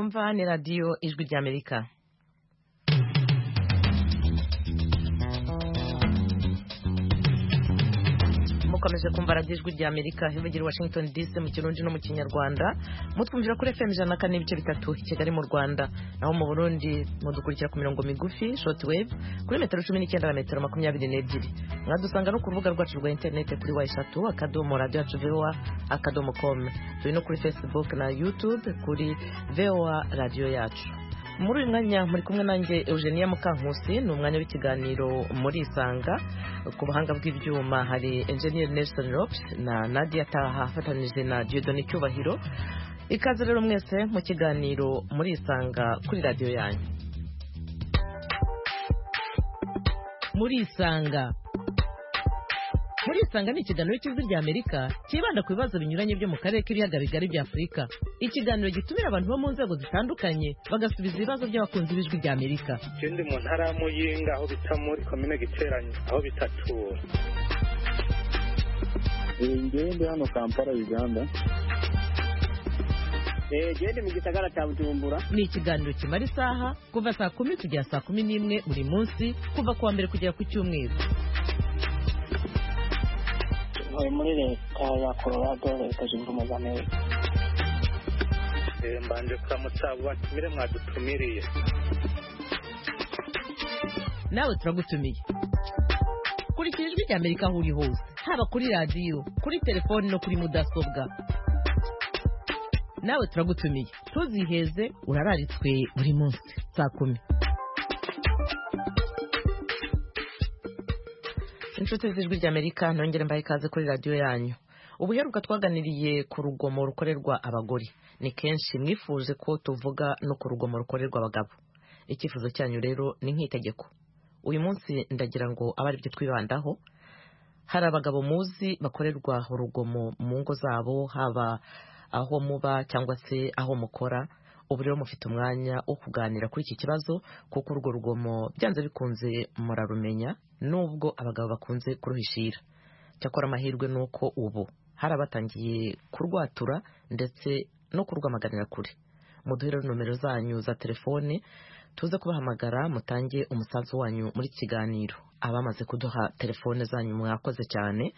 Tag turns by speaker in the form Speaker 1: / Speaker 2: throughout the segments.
Speaker 1: mwumva ni radiyo ijwi ry'Amerika. mukomeje kumva radiyo ijwi ry'Amerika ivugira Washington DC mu Kirundi no mu Kinyarwanda, mutwumvira kuri FM 104.3 Kigali mu Rwanda, naho mu Burundi mudukurikira ku mirongo migufi shortwave kuri metero 19 na metero 22. Mwadusanga no ku rubuga rwacu rwa internet kuri wa3.radio.voa.com. turi no kuri Facebook na YouTube kuri VOA Radio Yacu. Muri uyu mwanya muri kumwe nanjye Eugenia Mukankusi, ni umwanya w'ikiganiro muri Isanga. Ku buhanga bw'ibyuma hari Engineer Nelson Rops na Nadia Taha afatanije na Dieudonne Cyubahiro. Ikaze rero mwese mu kiganiro muri Isanga kuri radio yanyu. Muri Isanga ni ikiganiro cy'ijwi ry'Amerika kibanda ku bibazo binyuranye byo mu karere k'ibiyaga bigari bya Afurika. Ikiganiro gitumira abantu bo mu nzego zitandukanye bagasubiza ibibazo by'abakunzi b'ijwi ry'Amerika.
Speaker 2: Ikindi mu ntara y'Amuyinga aho bita muri komine Giteranye aho bitatura.
Speaker 3: Ngende hano Kampala Uganda.
Speaker 4: Gende mu gisagara cya Bujumbura.
Speaker 1: Ni ikiganiro kimara isaha kuva saa 10 kugera saa 11 buri munsi kuva kuwa mbere kugera ku cyumweru.
Speaker 4: Muri leta ya Colorado, leta zunze ubumwe za Amerika.
Speaker 2: Mbanje kuramutsa batumire mwadutumiriye.
Speaker 1: Nawe turagutumiye. Kurikira ijwi ry'Amerika aho uri hose, haba kuri radio, kuri telefone no kuri mudasobwa. Nawe turagutumiye. Tuziheze urararitswe buri munsi saa 10. Inshuti z'ijwi ry'Amerika, nongere mbaye ikaze kuri radio yanyu. Ubuheruka twaganiriye ku rugomo rukorerwa abagore. Ni kenshi mwifuje ko tuvuga no ku rugomo rukorerwa abagabo. Icyifuzo cyanyu rero ni nk'itegeko. Uyu munsi ndagira ngo abari byo twibandaho. Hari abagabo muzi bakorerwa urugomo mu ngo zabo, haba aho muba cyangwa se aho mukora. Ubu rero mufite umwanya wo kuganira kuri iki kibazo, kuko urwo rugomo byanze bikunze murarumenya, nubwo abagabo bakunze kuruhishira. Cyakora amahirwe nuko ubu hari abatangiye kurwatura ndetse no kurwamaganira kure. Muduhere nomero zanyu za telefone tuze kubahamagara mutange umusanzu wanyu muri kiganiro. Abamaze kuduha telefone zanyu mwakoze cyane.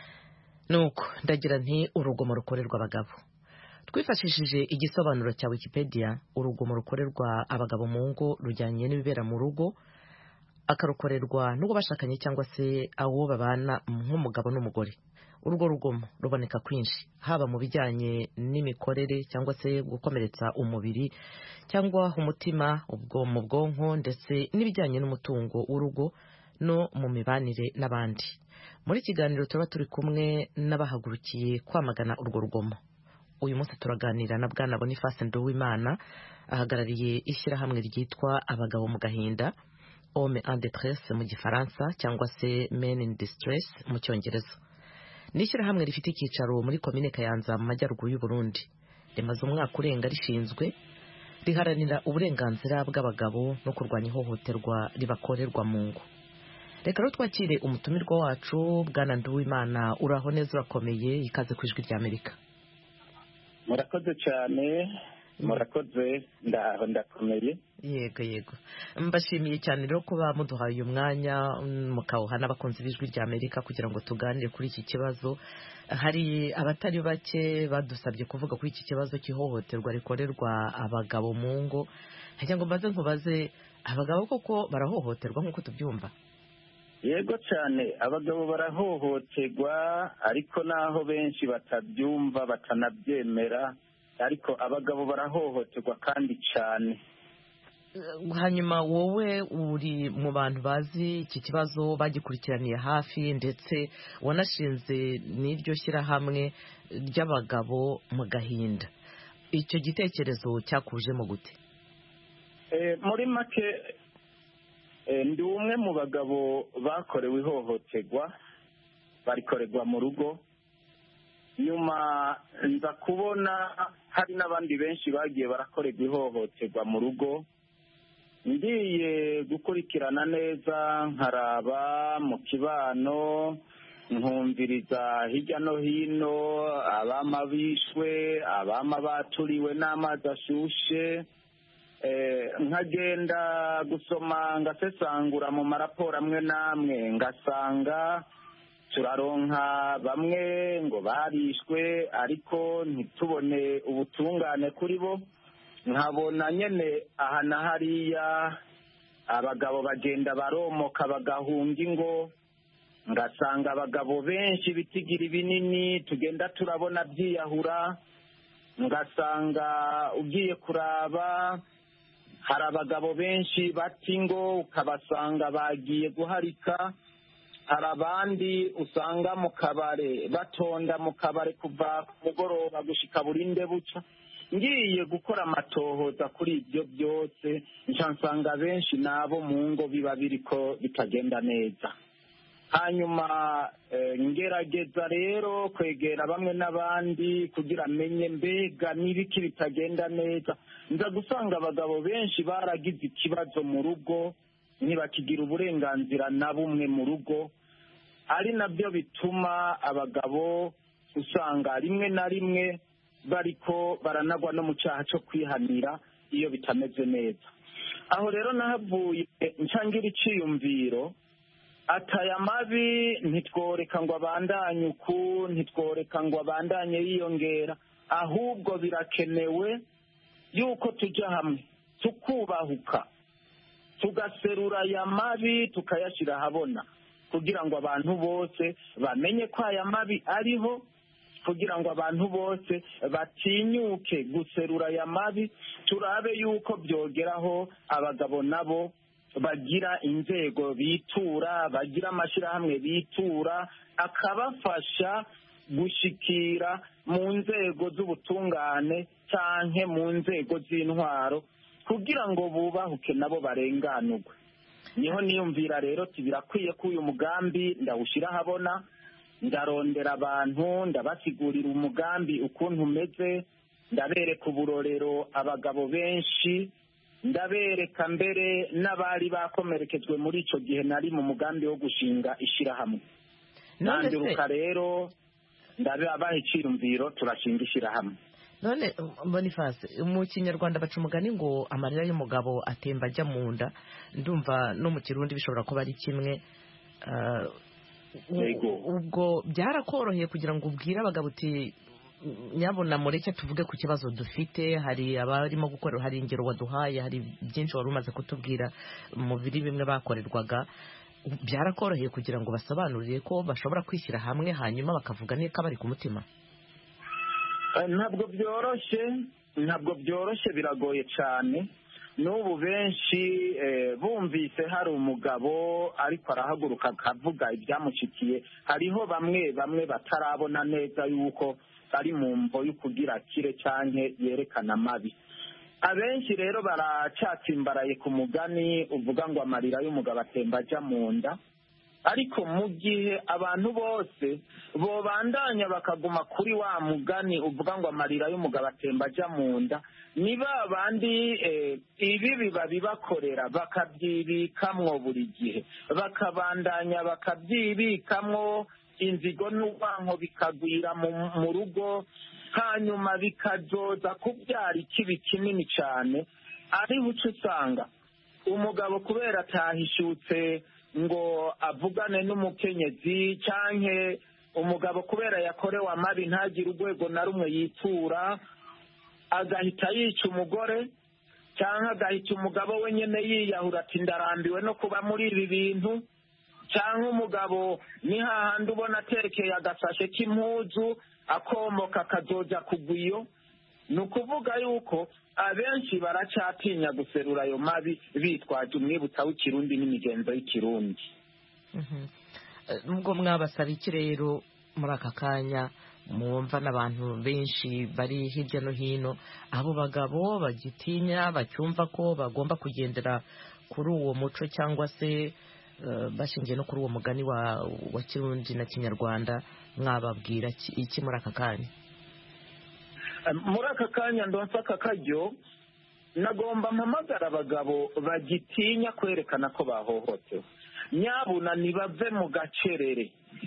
Speaker 1: Nuko ndagira nti urugomo rukorerwa abagabo. Twifashishije igisobanuro cya Wikipedia, urugomo rukorerwa abagabo mu ngo rujyanye n'ibibera mu rugo, akarukorerwa n'ubwo bashakanye cyangwa se abo babana nk'umugabo n'umugore. Urwo rugomo ruboneka kwinshi, haba mu bijyanye n'imikorere cyangwa se gukomeretsa umubiri cyangwa umutima, ubwo mu bwonko, ndetse n'ibijyanye n'umutungo w'urugo no mu mibanire n'abandi. Muri kiganiro tuba turi kumwe n'abahagurukiye kwamagana urwo rugomo. Uyu munsi turaganira na Bwana Boniface Nduwimana, ahagarariye ishyirahamwe ryitwa Abagabo mu Gahinda, Homme en Détresse mu Gifaransa cyangwa se Men in Distress mu Cyongereza. Ni ishyirahamwe rifite icyicaro muri komine Kayanza mu majyaruguru y'u Burundi. Rimaze umwaka urenga rishinzwe, riharanira uburenganzira bw'abagabo no kurwanya ihohoterwa ribakorerwa mu ngo. Reka rero twakire umutumirwa wacu, Bwana Nduwimana. Uraho neza, urakomeye? Ikaze ku ijwi ry'Amerika.
Speaker 3: Murakoze cyane, murakoze, ndakomeye.
Speaker 1: Yego. Mbashimiye cyane rero kuba muduhaye uyu mwanya mukawuha n'abakunzi b'ijwi ry'Amerika kugira ngo tuganire kuri iki kibazo. Hari abatari bake badusabye kuvuga kuri iki kibazo cy'ihohoterwa rikorerwa abagabo mu ngo. Hajya ngo nkubaze, abagabo koko barahohoterwa nk'uko tubyumva?
Speaker 3: Yego cyane, abagabo barahohoterwa, ariko naho benshi batabyumva batanabyemera, ariko abagabo barahohoterwa kandi cyane.
Speaker 1: Hanyuma wowe uri mu bantu bazi iki kibazo, bagikurikiraniye hafi, ndetse wanashinze n'iryo shyirahamwe ry'abagabo mu gahinda. Icyo gitekerezo cyakujemo gute?
Speaker 3: Muri make, ndi umwe mu bagabo bakorewe ihohoterwa, barikorerwa mu rugo. Nyuma nza kubona hari n'abandi benshi bagiye barakorerwa ihohoterwa mu rugo. Ngiye gukurikirana neza, nkaraba mu kibano, nkumviriza hirya no hino abama bishwe, abama baturiwe n'amazi ashushe, nkagenda gusoma ngasesangura mu maraporo amwe n'amwe ngasanga turaronka bamwe ngo barishwe ariko ntitubone ubutungane kuri bo, nkabona nyene aha na hariya abagabo bagenda baromoka bagahunga ingo, ngasanga abagabo benshi bitigira binini tugenda turabona byiyahura, ngasanga ugiye kuraba hari abagabo benshi bata ingo ukabasanga bagiye guharika, hari abandi usanga mu kabare batonda mu kabare kuva ku mugoroba gushika burinde buca. Ngiye gukora amatohoza kuri ibyo byose nca nsanga benshi nabo mu ngo biba biriko bitagenda neza. Hanyuma ngerageza rero kwegera bamwe n'abandi kugira menye mbega n'ibiki bitagenda neza, nza gusanga abagabo benshi baragize ikibazo mu rugo ntibakigira uburenganzira na bumwe mu rugo, ari nabyo bituma abagabo usanga rimwe na rimwe bariko baranagwa no mu cyaha cyo kwihanira iyo bitameze neza. Aho rero nahavuye ncangira iciyumviro ataya mabi ntitworeka ngo abandanye uku, ntitworeka ngo abandanye yiyongera, ahubwo birakenewe yuko tujya hamwe tukubahuka tugaserura aya mabi tukayashyira ahabona kugira ngo abantu bose bamenye ko aya mabi ariho, kugira ngo abantu bose batinyuke guserura aya mabi, turabe yuko byogeraho abagabo nabo bagira inzego bitura, bagira amashyirahamwe bitura akabafasha gushikira mu nzego z'ubutungane canke mu nzego z'intwaro kugira ngo bubahuke nabo barenganurwe. Niho niyumvira rero birakwiye ko uyu mugambi ndawushyira ahabona, ndarondera abantu ndabasigurira umugambi ukuntu umeze, ndabereka uburorero abagabo benshi, ndabereka mbere n'abari bakomerekejwe muri icyo gihe nari mu mugambi wo gushinga ishyirahamwe. Nanduruka rero ndabaha icyiyumviro turashinga ishyirahamwe.
Speaker 1: None Boniface, mu Kinyarwanda baca umugani ngo amarira y'umugabo atemba ajya mu nda, ndumva no mu Kirundi bishobora kuba ari kimwe. Ubwo byarakoroheye kugira ngo ubwire abagabo uti nyabona mureke tuvuge ku kibazo dufite, hari abarimo gukora, hari ingero waduhaye, hari byinshi wari umaze kutubwira mu biri bimwe bakorerwaga, byarakoroheye kugira ngo basobanurire ko bashobora kwishyira hamwe hanyuma bakavuga neka bari ku mutima?
Speaker 3: ntabwo byoroshye biragoye cyane. N'ubu benshi bumvise hari umugabo ariko arahaguruka akavuga ibyamushikiye, hariho bamwe batarabona neza yuko ari mu mvo y'ukugira kire cyane yerekana amabi. Abenshi rero baracatsimbaraye ku mugani uvuga ngo amarira y'umugabo atemba ajya mu nda, ariko mu gihe abantu bose bobandanya bakaguma kuri wa mugani uvuga ngo amarira y'umugabo atemba ajya mu nda, ni ba bandi ibi babibakorera bakabyibikamwo buri gihe, bakabandanya bakabyibikamwo, inzigo n'urwanko bikagwira mu rugo, hanyuma bikazoza kubyara ikibi kinini cyane. Ariho uca usanga umugabo kubera atahishutse ngo avugane n'umukenyezi, canke umugabo kubera yakorewe amabi ntagire urwego na rumwe yitura, agahita yica umugore, cyangwa agahita umugabo we nyine yiyahura ati ndarambiwe no kuba muri ibi bintu, cyangwa umugabo ni hahandi ubona atekeye agasashe k'impuzu akomoka akazoja kugwa iyo. Ni ukuvuga yuko abenshi baracyatinya guserura ayo mabi bitwaje umwibutsa w'ikirundi n'imigenzo y'ikirundi.
Speaker 1: Nubwo mwabasaba iki rero muri aka kanya mwumva n'abantu benshi bari hirya no hino, abo bagabo bagitinya bacyumva ko bagomba kugendera kuri uwo muco cyangwa se bashingiye no kuri uwo mugani wa Kirundi na Kinyarwanda, mwababwira iki muri aka kanya?
Speaker 3: Muri aka kanya ndonsa aka karyo nagomba mpamagara abagabo bagitinya kwerekana ko bahohotewe, nyabuna nibave mu gacerere,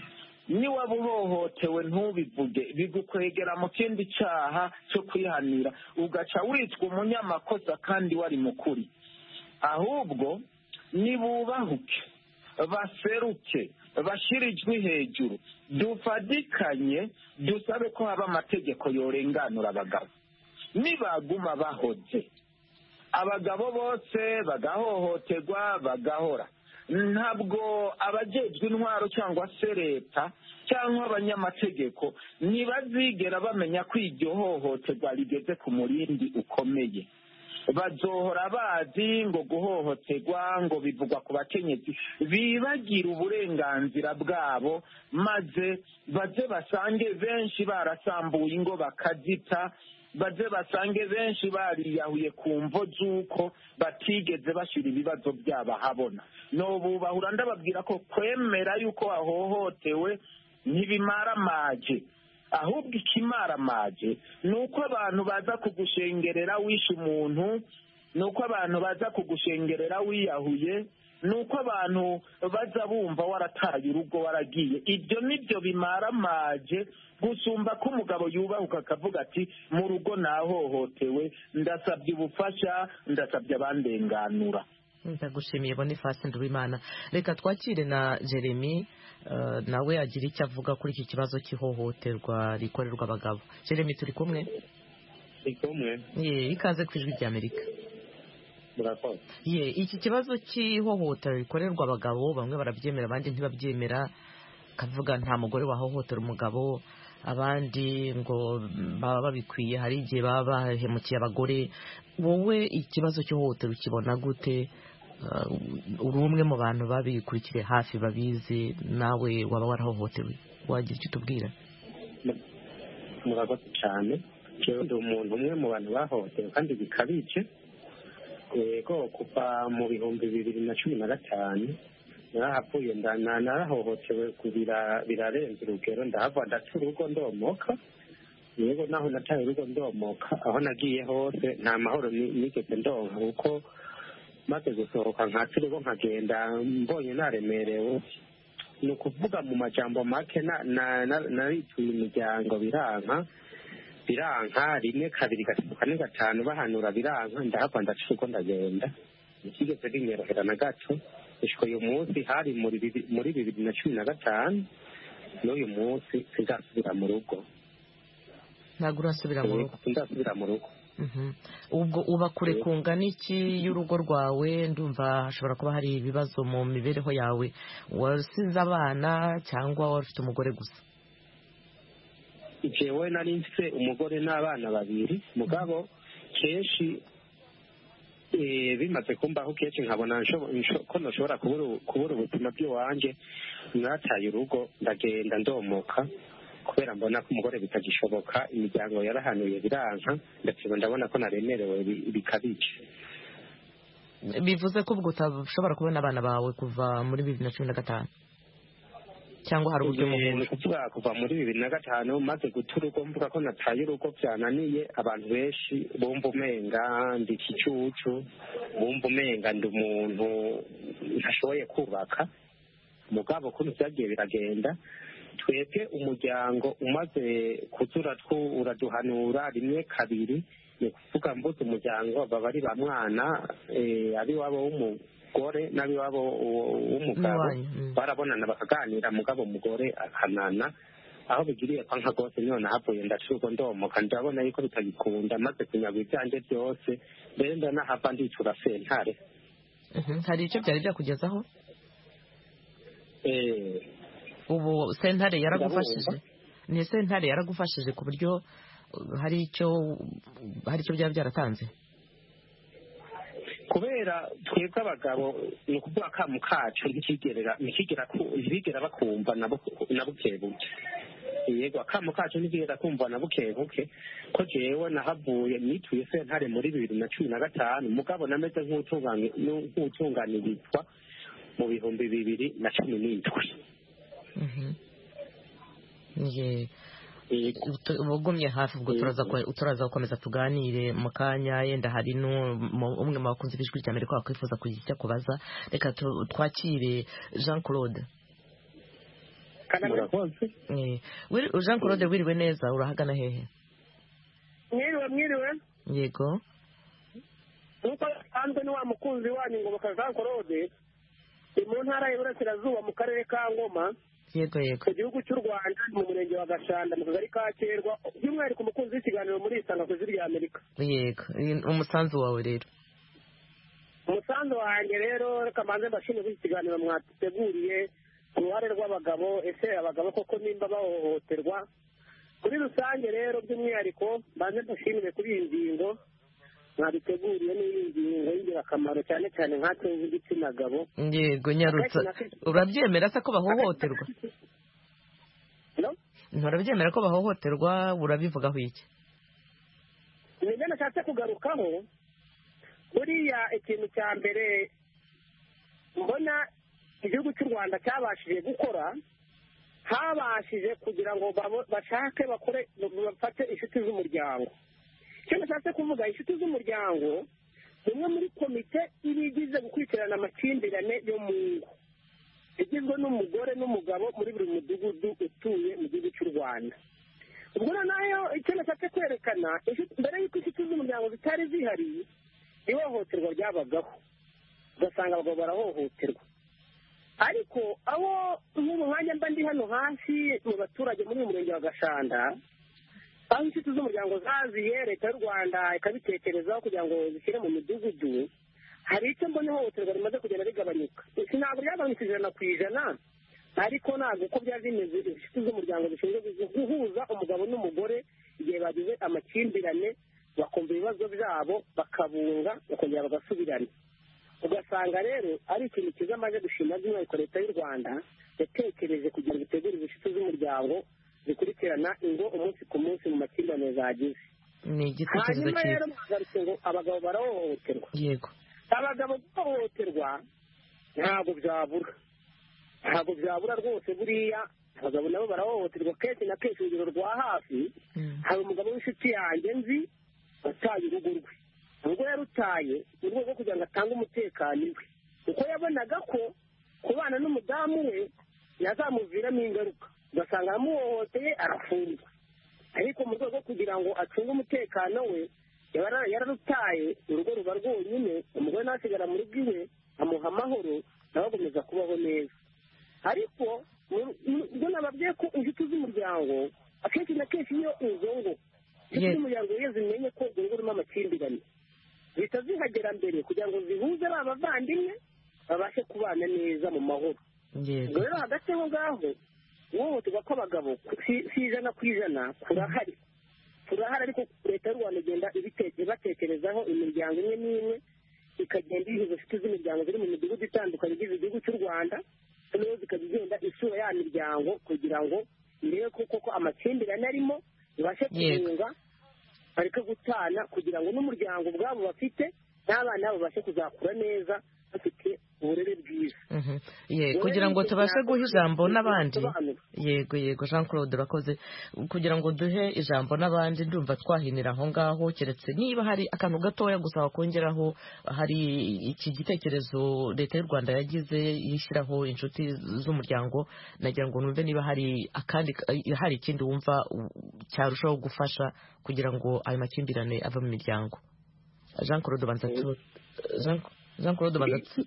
Speaker 3: niwaba uhohotewe ntubivuge bigukwegera mu kindi cyaha cyo kwihanira ugaca witwa umunyamakosa kandi wari mukuri. ahubwo nibubahuke baseruke bashyire ijwi hejuru dufadikanye dusabe ko haba amategeko yorenganura abagabo. nibaguma bahoze abagabo bose bagahohoterwa bagahora, ntabwo abajejwe intwaro cyangwa se leta cyangwa abanyamategeko ntibazigera bamenya ko iryo hohoterwa rigeze ku murindi ukomeye. bazohora bazi ngo guhohoterwa ngo bivugwa ku bakenyezi, bibagira uburenganzira bwabo, maze baze basange benshi barasambuye ingo bakazita, baze basange benshi bariyahuye ku mvo z'uko batigeze bashyira ibibazo byabo ahabona. nobubahura ndababwira ko kwemera yuko wahohotewe ntibimaramaje, ahubwo ikimaramaje ni uko abantu baza kugushengerera wishe umuntu, ni uko abantu baza kugushengerera wiyahuye, ni uko abantu baza bumva warataye urugo waragiye. ibyo nibyo bimaramaje gusumba ko umugabo yubahuka akavuga ati mu rugo nahohotewe, ndasabye ubufasha, ndasabye abandenganura.
Speaker 1: ndagushimiye Boniface Nduwimana. Reka twakire na Jeremy nawe agira icyo avuga kuri iki kibazo cy'ihohoterwa rikorerwa abagabo. Jeremy, turi kumwe? Ikaze ku ijwi ry'Amerika. Iki kibazo cy'ihohoterwa rikorerwa abagabo bamwe barabyemera abandi ntibabyemera, kavuga nta mugore wahohotera umugabo, abandi ngo baba babikwiye, hari igihe baba bahemukiye abagore. wowe ikibazo cy'ihohoterwa ukibona gute? uri umwe mu bantu babikurikire hafi babizi, nawe waba warahohotewe, wagira icyo utubwira?
Speaker 5: murakoze cyane. jewe ndi umuntu umwe mu bantu bahohotewe kandi bikabije. yego kuva mu 2015 narahavuye narahohotewe birarenze urugero, ndahava ndaca urugo ndomoka. yego naho nataye urugo ndomoka, aho nagiye hose nta mahoro nigeze ndonka, kuko maze gusohoka nkaca urugo nkagenda mbonye naremerewe. ni ukuvuga mu majambo make narituye imiryango biranka rimwe kabiri gatatu kane gatanu bahanura biranka, ndahava ndaca urugo ndagenda. ntikigeze binyorohera na gato. gushika uyu munsi hari muri 2015 n'uyu munsi sinzasubira mu rugo.
Speaker 1: ntabwo urasubira mu rugo?
Speaker 5: sinzasubira mu rugo.
Speaker 1: ubwo uba kure kungana iki y'urugo rwawe? ndumva hashobora kuba hari ibibazo mu mibereho yawe. wasize abana cyangwa wari ufite umugore gusa?
Speaker 5: jewe nari mfite umugore n'abana babiri, mugabo kenshi bimaze kumbaho kenshi nkabona ko nashobora kubura ubuzima bw'iwanjye, nataye urugo ndagenda ndomoka kubera mbona ko umugore bitagishoboka. imiryango yarahanuye biranka, ndetse ndabona ko naremerewe bikabije.
Speaker 1: bivuze ko ubwo utashobora kubona abana bawe kuva muri 2015 cyangwa hari uburyo
Speaker 5: ni ukuvuga kuva muri 2005 maze guta urugo, mvuga ko nataye urugo byananiye. abantu benshi bumva umenga ndi ikicucu, bumva umenga ndi umuntu ntashoboye kubaka. mugabo ukuntu byagiye biragenda, twebwe umuryango umaze kuzura uraduhanura rimwe kabiri. ni ukuvuga mbuze umuryango baba ari ba mwana, abiwabo w'umugore n'abiwabo w'umugabo barabonana bakaganira, mugabo umugore akanana. aho bigiriye kwa nka rwose niho nahavuye ndaca urugo ndomoka, ndabona yuko bitagikunda, maze kunyagwa ibyanjye byose. mbere ndanahava ndicura sentare.
Speaker 1: hari icyo byari byakugezaho? ubu sentare yaragufashije? ni sentare yaragufashije ku buryo hari icyo byaba byaratanze?
Speaker 5: kubera twebwe abagabo ni ukuvuga akamu kacu ntibigera bakumva na bukebuke. yego akamu kacu ntibigera kumva na bukebuke. ko jewe nahavuye nituye sentare muri 2015, mugabo nameze nk'utunganirizwa mu 2017.
Speaker 1: ubugumye hafi, ubwo turaza gukomeza tuganire mu kanya. yenda hari umwe mu bakunzi b'ijwi ry'Amerika wakwifuza kugira icyo kubaza. reka twakire Jean Claude.
Speaker 3: murakoze.
Speaker 1: Jean Claude wiriwe neza urahagana hehe?
Speaker 6: Mwiriwe
Speaker 1: yego
Speaker 6: nuko anze ni wa mukunzi wanyu ngo bakaza Claude mu ntara y'Iburasirazuba mu karere ka Ngoma.
Speaker 1: Yego
Speaker 6: ku gihugu cy'u Rwanda mu murenge wa Gashanda mu kagari ka Kerwa by'umwihariko umukunzi w'ikiganiro muri Isanga ku ijwi ry'Amerika.
Speaker 1: Yego umusanzu wawe rero.
Speaker 6: Umusanzu wanjye rero reka mbanze mbashimire iki kiganiro mwateguriye ku ruhare rw'abagabo. Ese abagabo koko nimba bahohoterwa? Muri rusange rero by'umwihariko mbanze mbashimire kuri iyi ngingo mwabiteguriye n'iyi ngingo y'ingirakamaro cyane cyane nkatwe b'igitsina gabo.
Speaker 1: Yego nyarutsa urabyemera se ko bahohoterwa? Nturabyemera ko bahohoterwa urabivugaho iki?
Speaker 6: Nibyo nashatse kugarukaho. Buriya ikintu cya mbere mbona igihugu cy'u Rwanda cyabashije gukora habashije kugira ngo bashake bakore bafate inshuti z'umuryango. Icyo nashatse kuvuga inshuti z'umuryango imwe muri komite ibigize gukurikirana amakimbirane yo mu ngo igizwe n'umugore n'umugabo muri buri mudugudu utuye mu gihugu cy'u Rwanda. Ubwo nayo icyo nashatse kwerekana mbere y'uko inshuti z'umuryango zitari zihari ihohoterwa ryabagaho ugasanga abagabo barahohoterwa, ariko abo nk'ubu mwanya mba ndi hano hasi mu baturage muri uyu murenge wa Gashanda aho inshuti z'umuryango zaziye leta y'u Rwanda ikabitekerezaho kugira ngo zishyire mu midugudu, hari icyo mbona ihohoterwa rimaze kugenda rigabanyuka. Ntabwo ryagabanutse 100%, ariko ntabwo uko byari bimeze inshuti z'umuryango zishinzwe guhuza umugabo n'umugore igihe bagize amakimbirane bakumva ibibazo byabo bakabunga bakongera bagasubirana. Ugasanga rero ari ikintu cyiza amaze gushima by'umwihariko leta y'u Rwanda yatekereje kugira ngo itegure inshuti z'umuryango zikurikirana ingo umunsi ku munsi mu makimbirane zagize.
Speaker 1: Ni igitekerezo
Speaker 6: cyiza. Hanyuma rero mugarutse ngo abagabo barahohoterwa.
Speaker 1: Yego.
Speaker 6: Abagabo bahohoterwa ntabwo byabura rwose. Buriya abagabo nabo barahohoterwa kenshi na kenshi. Urugero rwa hafi hari umugabo w'inshuti yanjye nzi wataye urugo rwe. Ubwo yarutaye mu rwego rwo kugira ngo atange umutekano iwe, kuko yabonaga ko kubana n'umudamu we yazamuviramo ingaruka, ugasanga aramuhohoteye arafungwa. Ariko mu rwego rwo kugira ngo acunge umutekano we yararutaye, urugo ruba rwonyine, umugore nasigara mu rugo iwe amuha amahoro nawe akomeza kubaho neza. Ariko ubwo nababwiye ko inshuti z'umuryango akenshi na kenshi iyo izo ngo inshuti z'umuryango iyo zimenye ko urugo rurimo amakimbirane zihita zihagera mbere kugira ngo zihuze ba bavandimwe babashe kubana neza mu mahoro. Ubwo rero hagati aho ngaho guhohoterwa kw'abagabo si 100% kurahari, ariko leta y'u Rwanda igenda ibatekerezaho imiryango imwe n'imwe ikagenda ihuza inshuti z'imiryango ziri mu midugudu itandukanye igize igihugu cy'u Rwanda, noneho zikajya igenda isura ya miryango kugira ngo irebe koko amakimbirane arimo ibashe kubunga bareke gutana, kugira ngo n'umuryango ubwabo bafite n'abana babo babashe kuzakura neza bafite uburere bwiza.
Speaker 1: Kugira ngo tubashe guha ijambo n'abandi. Yego Jean Claude urakoze. Kugira ngo duhe ijambo n'abandi ndumva twahinira aho ngaho, keretse niba hari akantu gatoya gusa wakongeraho. Hari iki gitekerezo leta y'u Rwanda yagize yishyiraho inshuti z'umuryango, nagira ngo numve niba hari ikindi wumva cyarushaho gufasha kugira ngo ayo makimbirane ava mu miryango. Jean Claude Jean Claude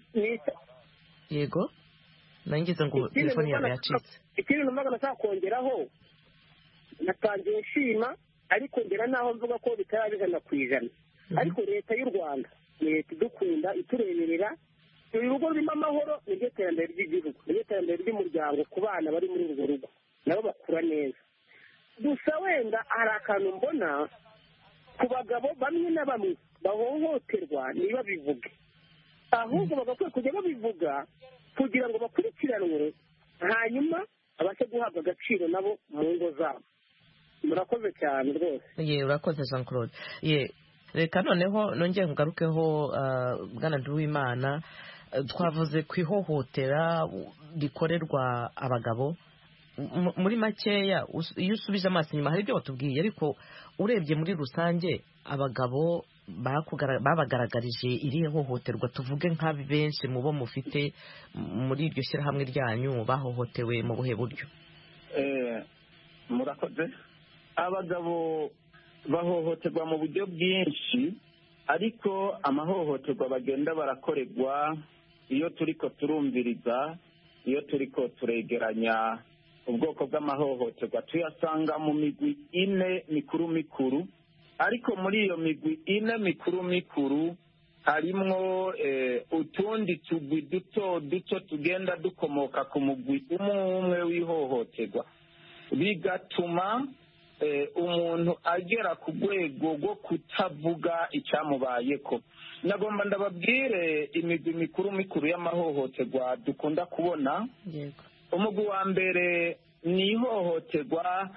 Speaker 1: Yego nangize ngo telefone yawe yacitse.
Speaker 6: Ikindi numvaga nashaka kongeraho, natangiye nshima ariko ngera naho mvuga ko bitari 100%, ariko leta y'u Rwanda leta idukunda itureberera urugo rurimo amahoro, niryo terambere ry'igihugu, niryo terambere ry'umuryango ku bana bari muri urwo rugo nabo bakura neza. Gusa wenda hari akantu mbona ku bagabo bamwe na bamwe bahohoterwa niba bivuge, ahubwo bagakwiye kujya babivuga kugira ngo bakurikiranwe hanyuma abashe guhabwa agaciro nabo mu ngo zabo. Murakoze cyane rwose.
Speaker 1: Urakoze Jean Claude. Reka noneho nongeye ngarukeho Bwana Nduwimana, twavuze ku ihohotera rikorerwa abagabo. Muri makeya iyo usubije amaso inyuma hari ibyo watubwiye, ariko urebye muri rusange abagabo babagaragarije irihe hohoterwa? Tuvuge nka benshi mu bo mufite muri iryo shyirahamwe ryanyu bahohotewe mu buhe buryo?
Speaker 3: murakoze. Abagabo bahohoterwa mu buryo bwinshi, ariko amahohoterwa bagenda barakorerwa iyo turiko turumviriza, iyo turiko turegeranya ubwoko bw'amahohoterwa tuyasanga mu migwi ine mikuru mikuru. Ariko muri iyo migwi ine mikuru mikuru harimwo utundi tugwi duto duto tugenda dukomoka ku mugwi umwe umwe w'ihohoterwa, bigatuma umuntu agera ku rwego rwo kutavuga icyamubayeko. Nagomba ndababwire imigwi mikuru mikuru y'amahohoterwa dukunda kubona. Umugwi wa mbere ni ihohoterwa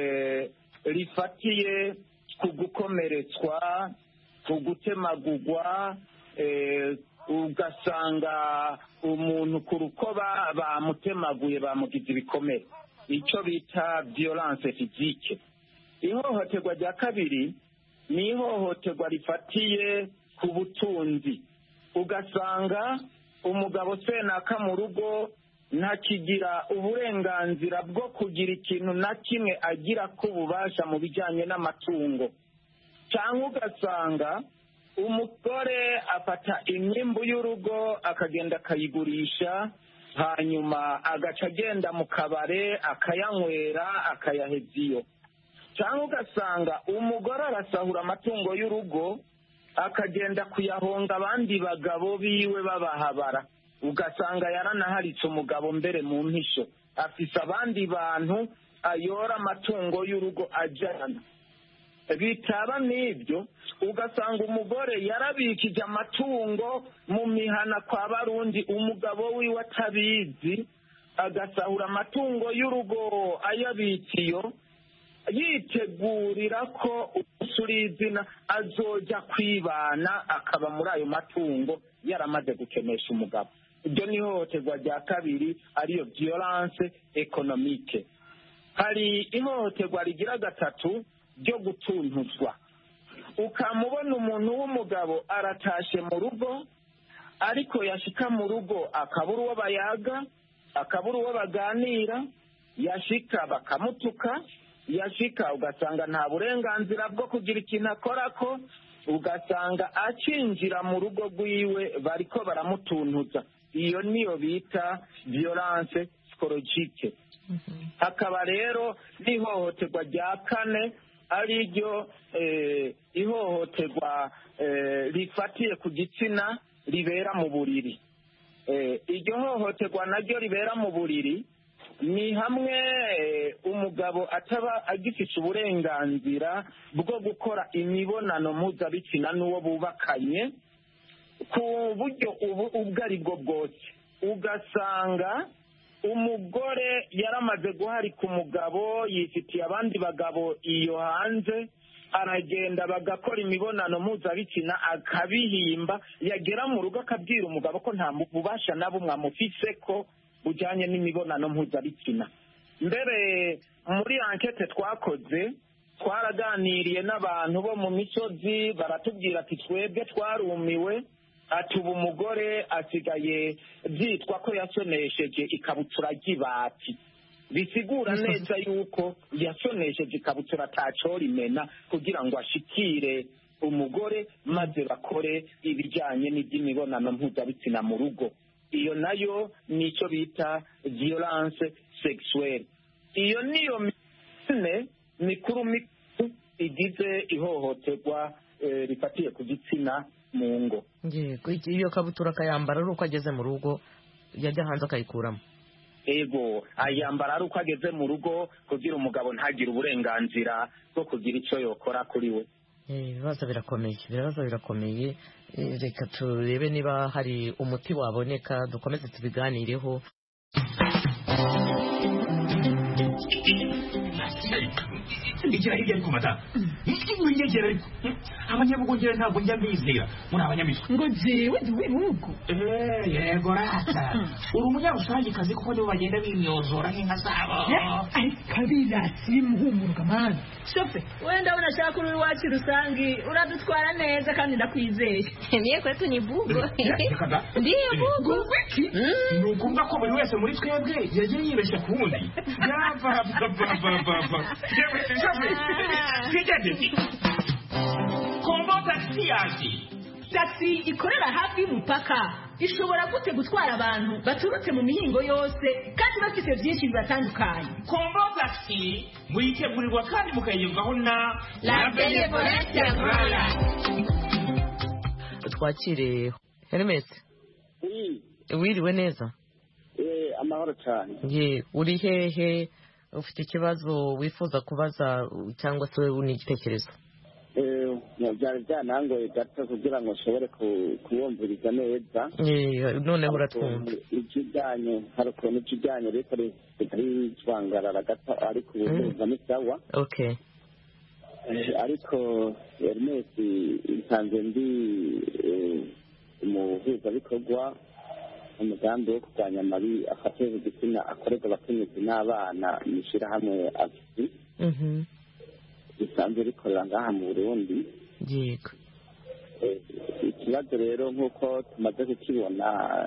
Speaker 3: rifatiye ku gukomeretswa, ku gutemagurwa, ugasanga umuntu ku rukoba bamutemaguye, bamugize ibikomere, icyo bita violence physique. Ihohoterwa rya kabiri ni ihohoterwa rifatiye ku butunzi, ugasanga umugabo senaka mu rugo ntakigira uburenganzira bwo kugira ikintu na kimwe agira ko ububasha mu bijyanye n'amatungo, cyangwa ugasanga umugore afata imyimbu y'urugo akagenda akayigurisha, hanyuma agaca agenda mu kabare akayanywera akayaheza iyo. Cyangwa ugasanga umugore arasahura amatungo y'urugo akagenda kuyahonga abandi bagabo biwe babahabara, ugasanga yaranaharitse umugabo mbere mu mpisho, afise abandi bantu ayora amatungo y'urugo ajyana. Bitaba n'ibyo ugasanga umugore yarabikije amatungo mu mihana kwa barundi, umugabo wiwe atabizi, agasahura amatungo y'urugo ayabikiyo, yitegurira ko usuri izina azoja kwibana akaba muri ayo matungo yaramaze gukenesha umugabo. Ibyo ni ihohoterwa rya kabiri, ariyo violence economique. Hari ihohoterwa rigira gatatu ryo gutuntuzwa. Ukamubona umuntu w'umugabo aratashe mu rugo, ariko yashika mu rugo akabura uwo bayaga, akabura uwo baganira, yashika bakamutuka, yashika ugasanga nta burenganzira bwo kugira ikintu akorako, ugasanga acinjira mu rugo rwiwe bariko baramutuntuza. Iyo niyo bita violence psychologique. Hakaba rero n'ihohoterwa rya kane, ari ryo ihohoterwa rifatiye ku gitsina ribera mu buriri. Iryo hohoterwa naryo ribera mu buriri ni hamwe umugabo ataba agifite uburenganzira bwo gukora imibonano mpuzabitsina n'uwo bubakanye ku buryo ubwo ari bwo bwose. Ugasanga umugore yaramaze guharika umugabo, yifitiye abandi bagabo iyo hanze, aragenda bagakora imibonano mpuzabitsina akabihimba, yagera mu rugo akabwira umugabo ko nta bubasha na bumwe amufise ko bujyanye n'imibonano mpuzabitsina. Mbere muri ankete twakoze twaraganiriye n'abantu bo mu misozi, baratubwira ati twebwe twarumiwe, ati ubu umugore asigaye byitwa ko yasonesheje ikabutura ry'ibati. Bisigura neza yuko yasonesheje ikabutura atacora imena kugira ngo ashikire umugore maze bakore ibijyanye n'iby'imibonano mpuzabitsina mu rugo. Iyo nayo nicyo bita violence sexuelle. Iyo niyo mikuru mikuru igize ihohoterwa rifatiye ku gitsina mu ngo.
Speaker 1: Iyo kabutura akayambara ari uko ageze mu rugo, yajya hanze akayikuramo.
Speaker 3: Ego, ayambara ari uko ageze mu rugo kugira umugabo ntagire uburenganzira bwo kugira icyo yokora kuri we.
Speaker 1: Ibibazo birakomeye. Reka turebe niba hari umuti waboneka, dukomeze tubiganireho.
Speaker 7: igira hirya ariko madamu wiyegera ariko abanyabugongera ntabwo njya mbizera muri abanyamiswa
Speaker 8: ngo jewe ndi uw'ibihugu
Speaker 7: yego rata uri umunyarusangikazi kuko nibo bagenda bimyozora nk'inka zabo
Speaker 8: ariko abirasi bimuhumuruka mani shofe wenda ndabona ashaka uri iwacu rusangi uradutwara neza kandi ndakwizeye
Speaker 9: niye kwetu ni bugo ndiye bugo
Speaker 7: wiki ni ukuvuga ko buri wese muri twebwe yagiye yibeshya ku wundi kombo taxi yaje
Speaker 8: taxi ikorera hafi y'umupaka ishobora gute gutwara abantu baturutse mu mihingo yose kandi bafite byinshi bibatandukanye.
Speaker 7: kombo taxi muyitegurirwa kandi mukayiyumvaho na
Speaker 9: La Benevolence Rwanda.
Speaker 1: twakire Hermes. Wiriwe neza?
Speaker 3: Amahoro cyane.
Speaker 1: Ye, uri hehe? Ufite ikibazo wifuza kubaza cyangwa se unigitekerezo?
Speaker 3: Byari byanangoye gato kugira ngo nshobore kubumviriza neza.
Speaker 1: Noneho uratwumva.
Speaker 3: Ikijyanye hari ukuntu ikijyanye rero ari kibangarara gato ariko ubuzima ni sawa.
Speaker 1: Okay.
Speaker 3: Ariko Hermes nsanze ndi umuhuzabikorwa umugambi wo kurwanya amabi afatiye igitsina akorerwa abakenyezi n'abana mu ishyirahamwe afisi risanzwe rikorera ngaha mu Burundi.
Speaker 1: Yego.
Speaker 3: Ikibazo rero nk'uko tumaze kukibona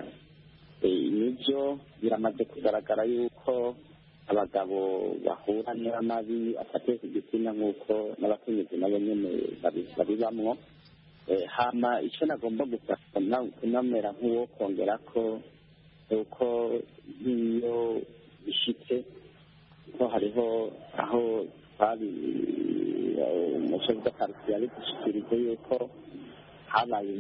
Speaker 3: nibyo biramaze kugaragara yuko abagabo bahura n'amabi afatiye ku gitsina nk'uko n'abakenyezi nabo nyine babibamwo. Hama icyo nagomba gusaba kunamera nk'uwo kongera ko uko nk'iyo bishitse ko hariho aho twari umuco bw'akarusho yari gushikiriza yuko habaye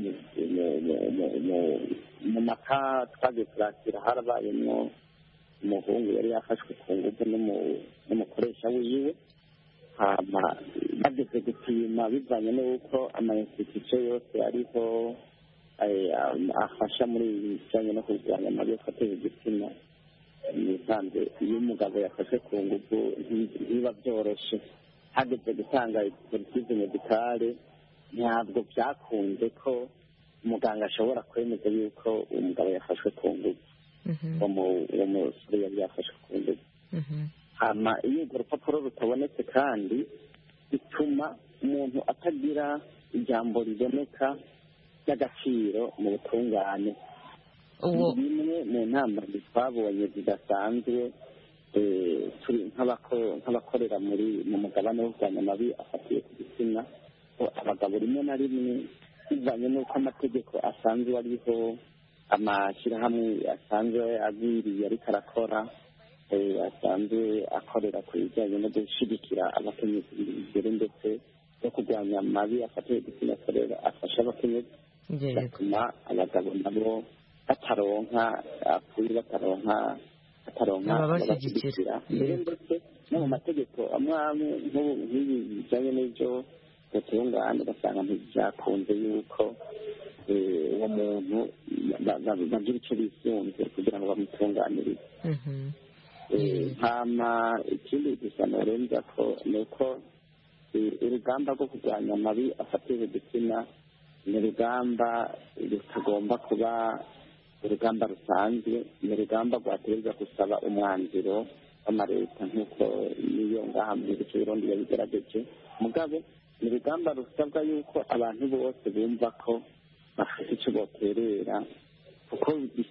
Speaker 3: mu maka twagiye turakira harabayemo umuhungu yari yafashwe ku ngufu n'umukoresha wiwe. Hama bageze gupima bivanye n'uko amainstitution yose ariho afasha muri bijyanye no kurwanya amabi afatiye igitsina. Nisanze iyo umugabo yafashwe ku ngufu ntibiba byoroshye. Hageze gutanga expertise medicale ntabwo byakunze ko umuganga ashobora kwemeza yuko umugabo yafashwe ku ngufu. Uwo musore yari yafashwe ku ngufu. Hama iyo urwo rupapuro rutabonetse kandi bituma umuntu atagira ijambo riboneka ry'agaciro mu butungane. Bimwe mu nama twabonye zidasanzwe turi nk'abakorera mu mugabane wo kurwanya amabi afatiye ku gitsina ko abagabo rimwe na rimwe bivanye n'uko amategeko asanzwe ariho amashyirahamwe asanzwe agwiriye ariko arakora asanzwe akorera ku bijyanye no gushyigikira abakenyezi imbere ndetse no kurwanya amabi afatiye igitsina akorera afasha abakenyezi bigatuma abagabo nabo bataronka ababashyigikira mbere ndetse no mu mategeko amwe amwe nk'ibi bijyanye n'ibyo ubutungane ugasanga ntibyakunze yuko uwo muntu bagira icyo bisunze kugira ngo bamutunganirize. Hama ikindi gusa norenza ko ni uko urugamba rwo kurwanya amabi afatiye igitsina ni urugamba rutagomba kuba urugamba rusanzwe, ni urugamba rwategereza gusaba umwanzuro w'amareta nk'uko niyo ngaha mu gihugu cy'Uburundi yabigerageje. Mugabo ni urugamba rusabwa yuko abantu bose bumva ko bafite icyo boterera kuko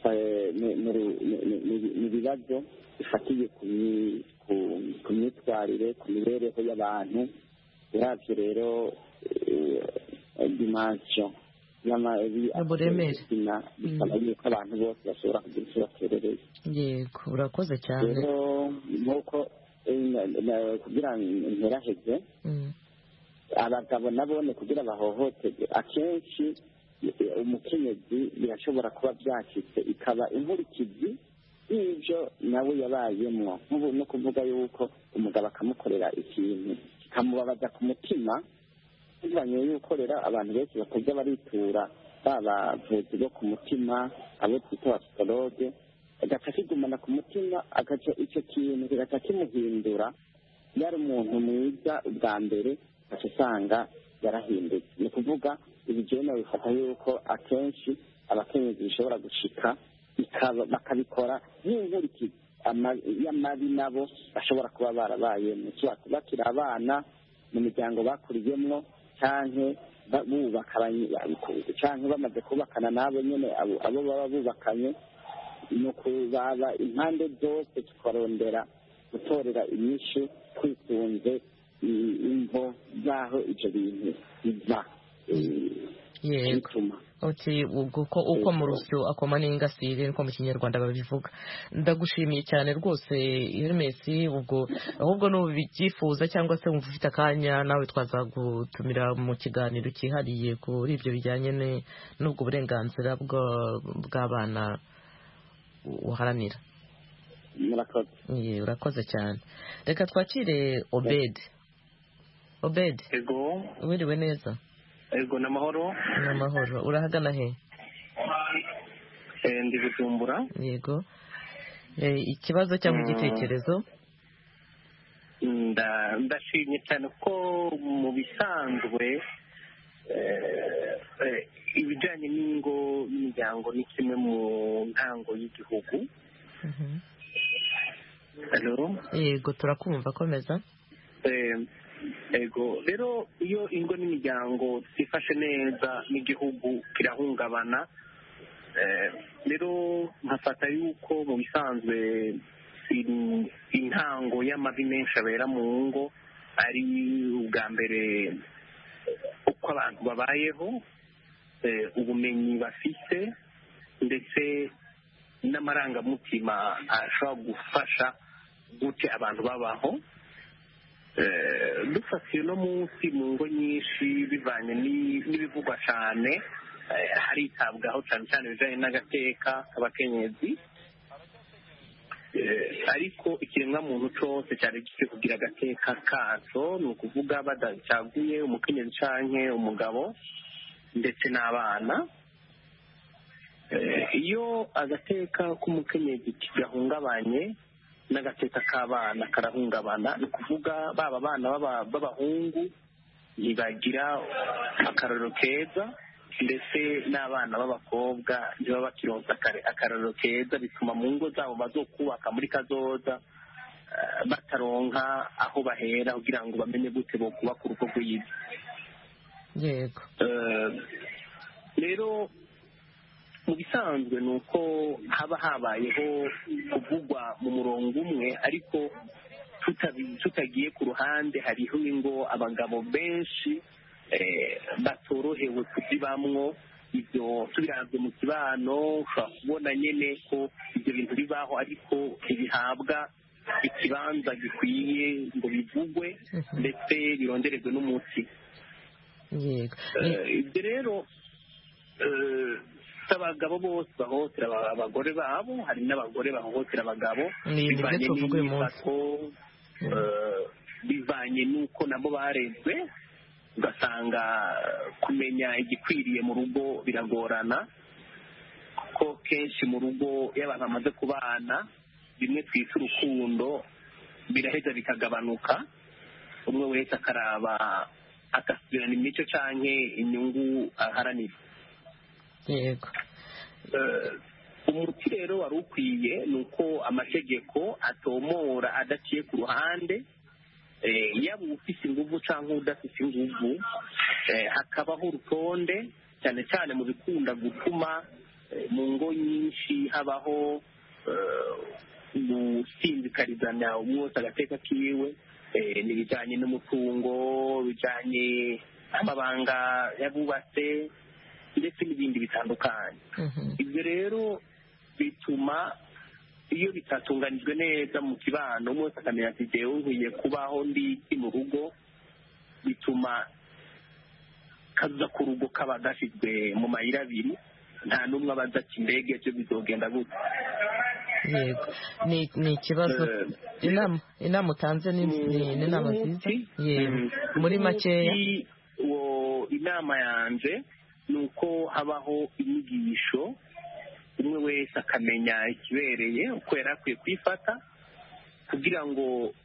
Speaker 3: ni ibibazo bifatiye ku myitwarire ku mibereho y'abantu. Uravye rero dimension
Speaker 1: uburemere
Speaker 3: bisaba yuko abantu bose bashobora kugira icyo baterereye.
Speaker 1: Yego, urakoze cyane.
Speaker 3: Rero nk'uko kugira nteraheze abagabo nabone kugira bahohoterwe akenshi umukenyezi birashobora kuba byacitse ikaba inkurikizi y'ibyo nawe yabayemwo, no kuvuga yuko umugabo akamukorera ikintu kikamubabaza ku mutima bivanye yuko rero abantu benshi batajya baritura babavuzi bo ku mutima abo twita abapsikologe agaca kigumana ku mutima agaca icyo kintu kigaca kimuhindura
Speaker 10: yari umuntu mwiza ubwa mbere aca usanga yarahindutse. Ni ukuvuga ibijyana bifata yuko akenshi abakenyezi bishobora gushika bakabikora nk'inkurikizi y'amabi nabo bashobora kuba barabaye mu kibazo bakiri abana mu miryango bakuriyemo cyangwa bubakanye cyangwa bamaze kubakana n'abo nyine abo baba bubakanye, ni ukubaba impande zose tukarondera gutorera inyishu twisunze imvo z'aho ibyo bintu biva.
Speaker 1: Yego uko mu rusyo akoma n'ingasire niko mu kinyarwanda babivuga. Ndagushimiye cyane rwose Hermes, ubwo ahubwo n'ubyifuza cyangwa se wumva ufite akanya nawe twazagutumira mu kiganiro cyihariye kuri ibyo bijyanye n'ubwo burenganzira bw'abana uharanira. Urakoze cyane. Reka twakire Obed.
Speaker 11: Ego
Speaker 1: wiriwe neza?
Speaker 11: Ego n'amahoro.
Speaker 1: N'amahoro. Urahagana he?
Speaker 11: Ndi Bujumbura.
Speaker 1: Yego. Ikibazo cyangwa igitekerezo?
Speaker 11: Ndashimye cyane ko mu bisanzwe ibijyanye n'ingo n'imiryango ni kimwe mu ntango y'igihugu.
Speaker 1: Yego turakumva, komeza.
Speaker 11: Ego rero iyo ingo n'imiryango zifashe neza n'igihugu kirahungabana. Rero nkafata yuko mu bisanzwe intango y'amabi menshi abera mu ngo ari ubwa mbere uko abantu babayeho, ubumenyi bafite ndetse n'amarangamutima ashobora gufasha gute abantu babaho. Dufatiye uno munsi mu ngo nyinshi bivanye n'ibivugwa cyane, haritabwaho cyane cyane ibijyanye n'agateka k'abakenyezi, ariko ikiremwamuntu cyose cyari gifite kugira agateka kaco, ni ukuvuga badacaguye umukenyezi canke umugabo ndetse n'abana. Iyo agateka k'umukenyezi kigahungabanye n'agateka k'abana karahungabana, ni ukuvuga baba abana b'abahungu ntibagira akarorero keza ndetse n'abana b'abakobwa ntibaba bakironsa akarorero keza, bituma mu ngo zabo bazokubaka muri kazoza bataronka aho bahera kugira ngo bamenye gute bo kubaka urugo rwiza.
Speaker 1: Yego.
Speaker 11: Rero mu bisanzwe ni uko haba habayeho kuvugwa mu murongo umwe, ariko tutagiye ku ruhande hariho ingo abagabo benshi batorohewe kuzibamwo. Ibyo tubiravye mu kibano ushobora kubona nyene ko ibyo bintu bibaho, ariko ntibihabwa ikibanza gikwiye ngo bivugwe ndetse birondererwe n'umuti. Ibyo rero abagabo bose bahohotera abagore babo, hari n'abagore bahohotera abagabo bivanye n'imyifato, bivanye n'uko nabo barezwe. Ugasanga kumenya igikwiriye mu rugo biragorana, kuko kenshi mu rugo iyo abantu bamaze kubana bimwe twita urukundo biraheza bikagabanuka, umwe wese akaraba agasubirana imico canke inyungu aharanira.
Speaker 1: Yego.
Speaker 11: Umuti rero wari ukwiye ni uko amategeko atomora adaciye ku ruhande, yaba ufite inguvu cyangwa udafite inguvu, hakabaho urutonde cyane cyane mu bikunda gutuma mu ngo nyinshi habaho gusinzikarizanya umwe wese agateka kiwe, n'ibijyanye n'umutungo, bijyanye n'amabanga yabubatse ndetse n'ibindi bitandukanye. Ibyo rero bituma iyo bitatunganijwe neza mu kibano, umwe wese akamenya ati jyewe nkwiye kubaho ndi mu rugo, bituma kaza ku rugo kaba gashyizwe mu mayira abiri, nta n'umwe abaza ati mbega byo bizogenda gute.
Speaker 1: Yego, ni ikibazo. Inama utanze ni inama nziza. Muri makeya
Speaker 11: inama yanje ni uko habaho inyigisho, umwe wese akamenya ikibereye uko yari akwiye kwifata, kugira ngo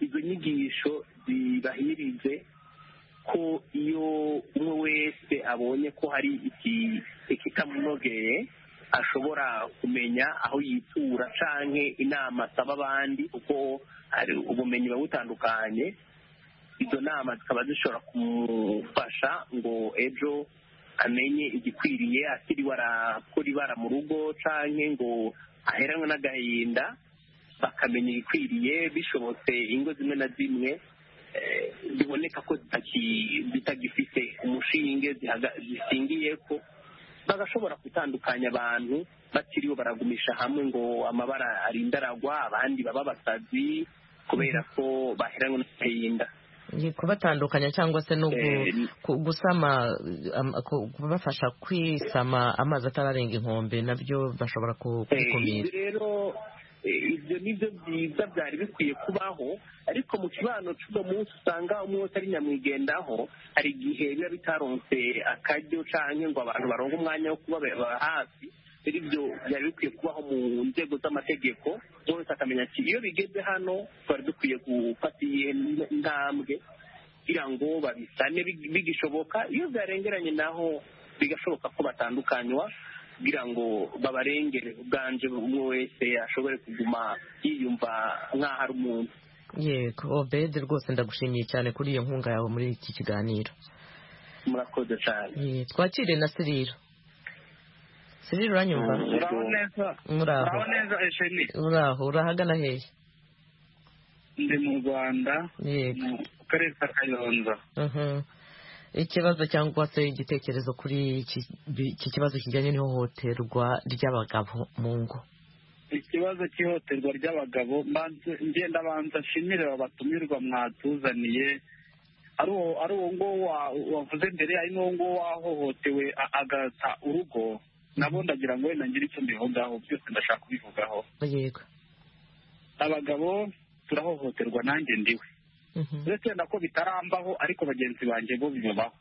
Speaker 11: izo nyigisho zibahirize ko iyo umwe wese abonye ko hari ikitamunogeye ashobora kumenya aho yitura canke inama asaba abandi kuko hari ubumenyi buba butandukanye. Izo nama zikaba zishobora kumufasha ngo ejo amenye igikwiriye atiriwe arakora ibara mu rugo canke ngo aheranwe n'agahinda, bakamenya igikwiriye. Bishobotse ingo zimwe na zimwe biboneka ko zitagifite umushinge zishingiye ko, bagashobora gutandukanya abantu batiriwe baragumisha hamwe ngo amabara arinda aragwa, abandi baba basazi kubera ko baheranwe n'agahinda.
Speaker 1: Kubatandukanya cyangwa se no gusama, kubafasha kwisama amazi atararenga inkombe, nabyo bashobora kubikumira.
Speaker 11: Rero ibyo nibyo byiza byari bikwiye kubaho, ariko mu kibano cy'uno munsi usanga umwe wese ari nyamwigendaho. Hari igihe biba bitaronse akaryo cyangwa ngo abantu baronke umwanya wo kubaba hafi. Rero ibyo byari bikwiye kubaho mu nzego z'amategeko, buri wese akamenya ati iyo bigeze hano twari dukwiye gufata iyi ntambwe kugira ngo babisane bigishoboka. Iyo byarengeranye naho bigashoboka ko batandukanywa kugira ngo babarengere ubwanje, umwe wese ashobore kuguma yiyumva nk'aho ari umuntu.
Speaker 1: Yego Obed, rwose ndagushimiye cyane kuri iyo nkunga yawe muri iki kiganiro.
Speaker 11: Murakoze cyane.
Speaker 1: Twakire na Siriro. Siriro, uranyumva?
Speaker 12: Muraho neza Esheni.
Speaker 1: Urahagana hehe?
Speaker 12: Ndi mu Rwanda, mu karere ka Kayonza.
Speaker 1: Ikibazo cyangwa se igitekerezo kuri iki kibazo kijyanye n'ihohoterwa ry'abagabo mu ngo.
Speaker 12: Ikibazo cy'ihohoterwa ry'abagabo, ngenda banza nshimire abatumirwa mwatuzaniye. Ari uwo ngo wavuze mbere, ari n'uwo ngo wahohotewe agata urugo, nabo ndagira ngo wenda ngire icyo mbivugaho. Byose ndashaka kubivugaho.
Speaker 1: Yego,
Speaker 12: abagabo turahohoterwa, nanjye ndiwe. Uretse wenda ko bitarambaho, ariko bagenzi banjye bo bibaho.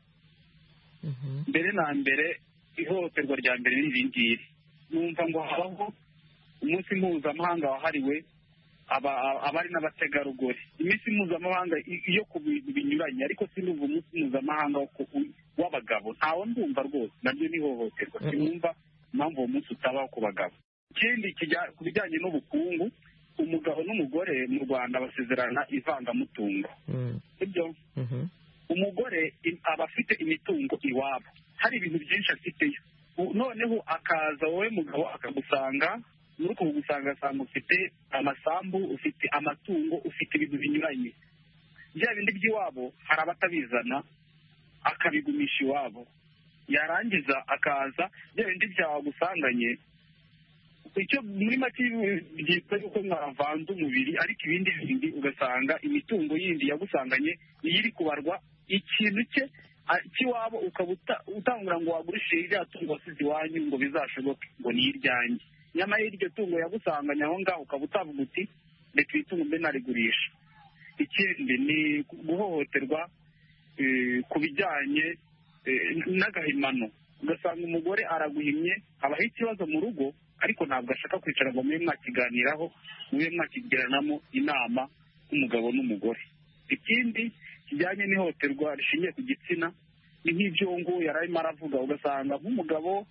Speaker 12: Mbere na mbere, ihohoterwa rya mbere ni iri ngiri. Numva ngo habaho umunsi mpuzamahanga wahariwe abari n'abategarugori. Iminsi mpuzamahanga iyo ku bintu binyuranye, ariko sinumva umunsi mpuzamahanga w'abagabo. Ntawo ndumva rwose, nabyo ni ihohoterwa. Sinumva impamvu uwo munsi utabaho ku bagabo. Ikindi ku bijyanye n'ubukungu, umugabo n'umugore mu Rwanda basezerana ivangamutungo. Ibyo umugore aba afite imitungo iwabo, hari ibintu byinshi afiteyo. Noneho akaza wowe mugabo akagusanga, muri uko kugusanga asanga ufite amasambu, ufite amatungo, ufite ibintu binyuranye. Bya bindi by'iwabo hari abatabizana akabigumisha iwabo, yarangiza akaza bya bindi byawe agusanganye. Icyo muri make byitwa yuko mwavanze umubiri, ariko ibindi bindi ugasanga imitungo yindi yagusanganye niyo iri kubarwa ikintu cye cy'iwabo, ukaba utangura ngo wagurishe iriya tungo wasize iwanyu ngo bizashoboke ngo ni iryanjye. Nyamara iryo tungo yagusanganye aho ngaho ukaba utavuga uti reka iri tungo mbe narigurisha. Ikindi ni guhohoterwa ku bijyanye n'agahimano. Ugasanga umugore araguhimye, habaho ikibazo mu rugo, ariko ntabwo ashaka kwicara ngo mube mwakiganiraho, mube mwakigiranamo inama nk'umugabo n'umugore. Ikindi kijyanye n'ihohoterwa rishingiye ku gitsina, ni nk'ibyo ngo yari arimo aravuga. Ugasanga nk'umugabo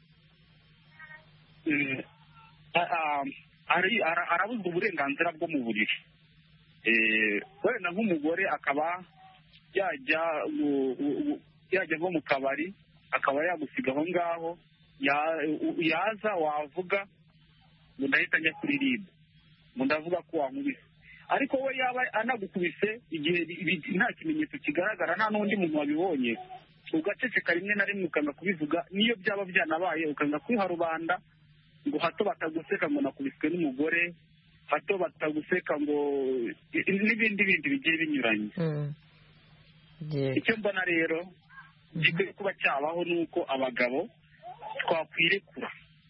Speaker 12: arabuzwa uburenganzira bwo mu buriri. Wenda nk'umugore akaba yajya nko mu kabari, akaba yagusiga aho ngaho, yaza wavuga ngo ndahita njya kuri RIB, ngo ndavuga ko wankubise. Ariko we yaba anagukubise igihe nta kimenyetso kigaragara, nta n'undi muntu wabibonye, ugaceceka rimwe na rimwe ukanga kubivuga. Niyo byaba byanabaye ukanga kwiha rubanda ngo hato bataguseka ngo nakubiswe n'umugore, hato bataguseka ngo n'ibindi bigiye binyuranye. Icyo mbona rero gikwiye kuba cyabaho ni uko abagabo twakwirekura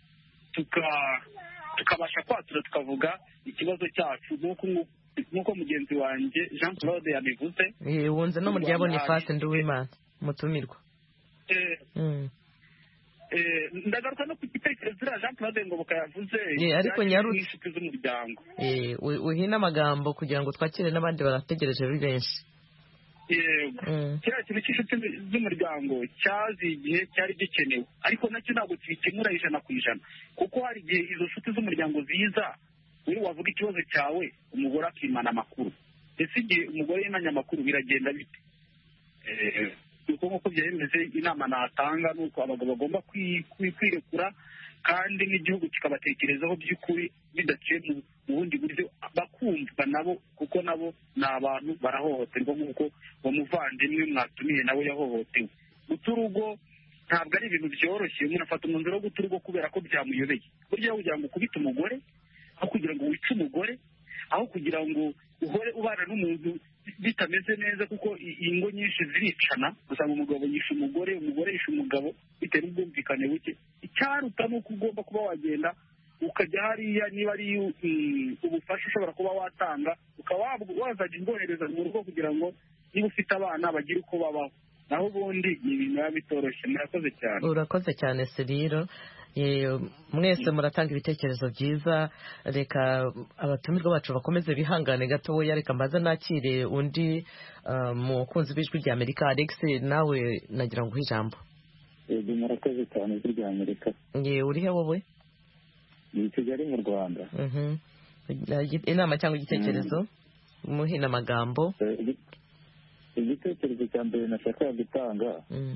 Speaker 12: tukabasha kwatura tukavuga ikibazo cyacu, nk'uko mugenzi wanjye Jean Claude yabivuze.
Speaker 1: Wunze no mu rya Boniface Nduwimana mutumirwa.
Speaker 12: Ndagaruka no ku gitekerezo buriya Jean Claude Ngoboka yavuze
Speaker 1: ariko nyarutse
Speaker 12: inshuti z'umuryango
Speaker 1: uhina amagambo kugira ngo twakire n'abandi barategereje ari benshi.
Speaker 12: Yego kiriya kintu cy'inshuti z'umuryango cyazi igihe cyari gikenewe, ariko nacyo ntabwo kibikemura 100%, kuko hari igihe izo nshuti z'umuryango ziza uri wavuga ikibazo cyawe umugore akimana amakuru. Ese igihe umugore yimanya amakuru biragenda bite? Uko nk'uko byemeze inama natanga ni uko abagabo bagomba kwirekura kandi n'igihugu kikabatekerezaho by'ukuri bidaciye mu bundi buryo, bakumva nabo, kuko nabo ni abantu barahohoterwa nk'uko umuvandimwe mwatumiye nawe yahohotewe. Guta urugo ntabwo ari ibintu byoroshye. Umuntu afata umwanzuro wo guta urugo kubera ko byamuyobeye. Burya kugira ngo ukubite umugore, aho kugira ngo wice umugore, aho kugira ngo uhore ubana n'umuntu bitameze neza, kuko ingo nyinshi ziricana, usanga umugabo yishe umugore, umugore yishe umugabo bitewe n'ubwumvikane buke. Icyaruta ni uko ugomba kuba wagenda ukajya hariya, niba ari ubufasha ushobora kuba watanga, ukaba wazajya ubwohereza mu rugo kugira ngo niba ufite abana bagire uko babaho. Naho ubundi ni ibintu biba bitoroshye. Murakoze cyane.
Speaker 1: Urakoze cyane Seriro. Mwese muratanga ibitekerezo byiza. Reka abatumirwa bacu bakomeze bihangane gatoya. Reka mbaza nakire undi mukunzi b'ijwi rya Amerika. Alex, nawe nagira ngo ijambo.
Speaker 13: Murakoze cyane ijwi rya Amerika.
Speaker 1: Urihe wowe?
Speaker 13: Ni Kigali mu Rwanda.
Speaker 1: Inama cyangwa igitekerezo muhina amagambo?
Speaker 13: Igitekerezo cya mbere nashaka gutanga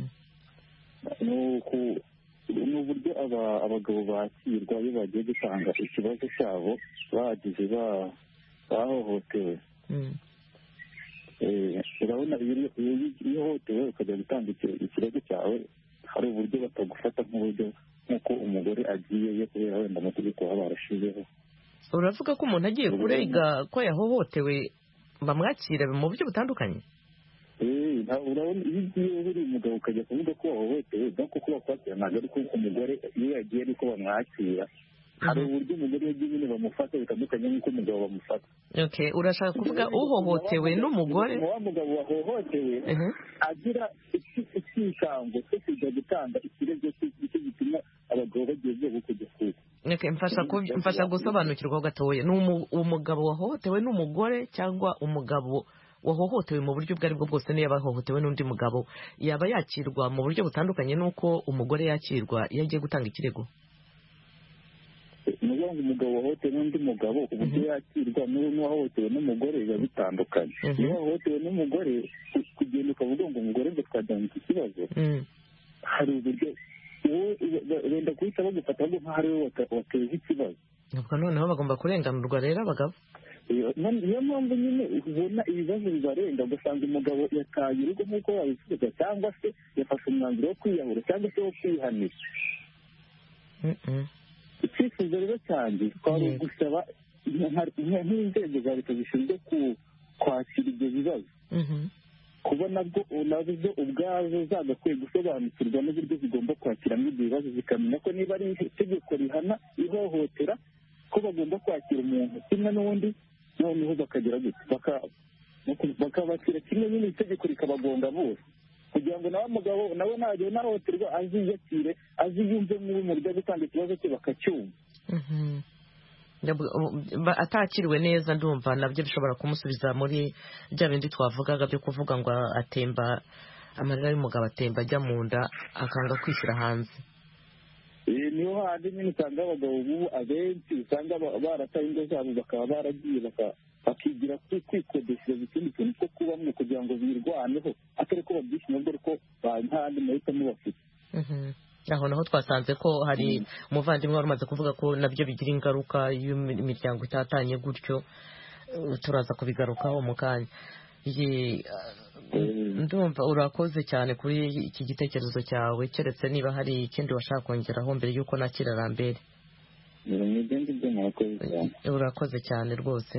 Speaker 13: ni uburyo abagabo bakirwa iyo bagiye gutanga ikibazo cyabo bagize bahohotewe. Urabona iyo uhohotewe ukajya gutanga ikibazo cyawe, hari uburyo batagufata nk'uko umugore agiyeyo kubera wenda amategeko baba barashizeho.
Speaker 1: Uravuga ko umuntu agiye kurega ko yahohotewe bamwakira mu buryo butandukanye?
Speaker 13: Urabona iyo ugiye uri umugabo ukajya kuvuga ko wahohotewe, nuko kuba kwakira ntabwo ari ko umugore iyo yagiye ariko bamwakira. Hari uburyo umugore yagiye nyine bamufata bitandukanye nk'uko umugabo bamufata.
Speaker 1: Urashaka kuvuga uhohotewe n'umugore?
Speaker 13: Wa mugabo wahohotewe agira ikikango cyo kujya gutanga ikirego cyo gituma abagabo bagiye kujya kuko.
Speaker 1: Mfasha gusobanukirwa gatoya. Ni umugabo wahohotewe n'umugore cyangwa umugabo wahohotewe mu buryo ubwo ari bwo bwose? Niyo yabahohotewe n'undi mugabo yaba yakirwa mu buryo butandukanye n'uko umugore yakirwa iyo agiye gutanga ikirego?
Speaker 13: Ni ukuvuga ngo umugabo wahohotewe n'undi mugabo, uburyo yakirwa n'uwahohotewe n'umugore biba bitandukanye. Iyo wahohotewe n'umugore kugenda ukavuga ngo umugore ngo twajyanye iki kibazo, hari uburyo wenda guhita bagufata nk'aho ari we wateje ikibazo.
Speaker 1: Noneho bagomba kurenganurwa rero abagabo.
Speaker 13: Niyo mpamvu nyine ubona ibibazo bibarenga, ugasanga umugabo yataye urugo nk'uko wabivuga, cyangwa se yafashe umwanzuro wo kwiyahura cyangwa se wo kwihanisha. Icyifuzo rero cyanjye twari ugusaba nk'inzego za leta zishinzwe kwakira ibyo bibazo, kuba nazo ubwazo zagakwiye gusobanukirwa n'uburyo zigomba kwakiramo ibyo bibazo, zikamenya ko niba ari itegeko rihana ihohotera ko bagomba kwakira umuntu kimwe n'undi, noneho bakagira gutya bakabakira kimwe, nyine itegeko rikabagonga bose, kugira ngo nawe mugabo nawe ntajya nahohoterwa aziyakire, aziyumve muri mu buryo gutanga ikibazo cye bakacyumva.
Speaker 1: Atakiriwe neza ndumva nabyo bishobora kumusubiza muri bya bindi twavugaga byo kuvuga ngo atemba amarira y'umugabo atemba ajya mu nda akanga kwishyira hanze.
Speaker 13: Niho handi nyine usanga abagabo ubu abenshi usanga barataye ingo zabo bakaba baragiye bakigira kwikodeshereza ikindi kintu cyo kubamo kugira ngo birwaneho, atari ko babyishimiye dore ko nta handi mahitamo bafite.
Speaker 1: Aho naho twasanze ko hari umuvandimwe wari umaze kuvuga ko nabyo bigira ingaruka iyo imiryango itatanye gutyo. Turaza kubigarukaho mu kanya. Ndumva urakoze cyane kuri iki gitekerezo cyawe, keretse niba hari ikindi washaka kongeraho mbere y'uko nakira Lambert. Urakoze cyane rwose.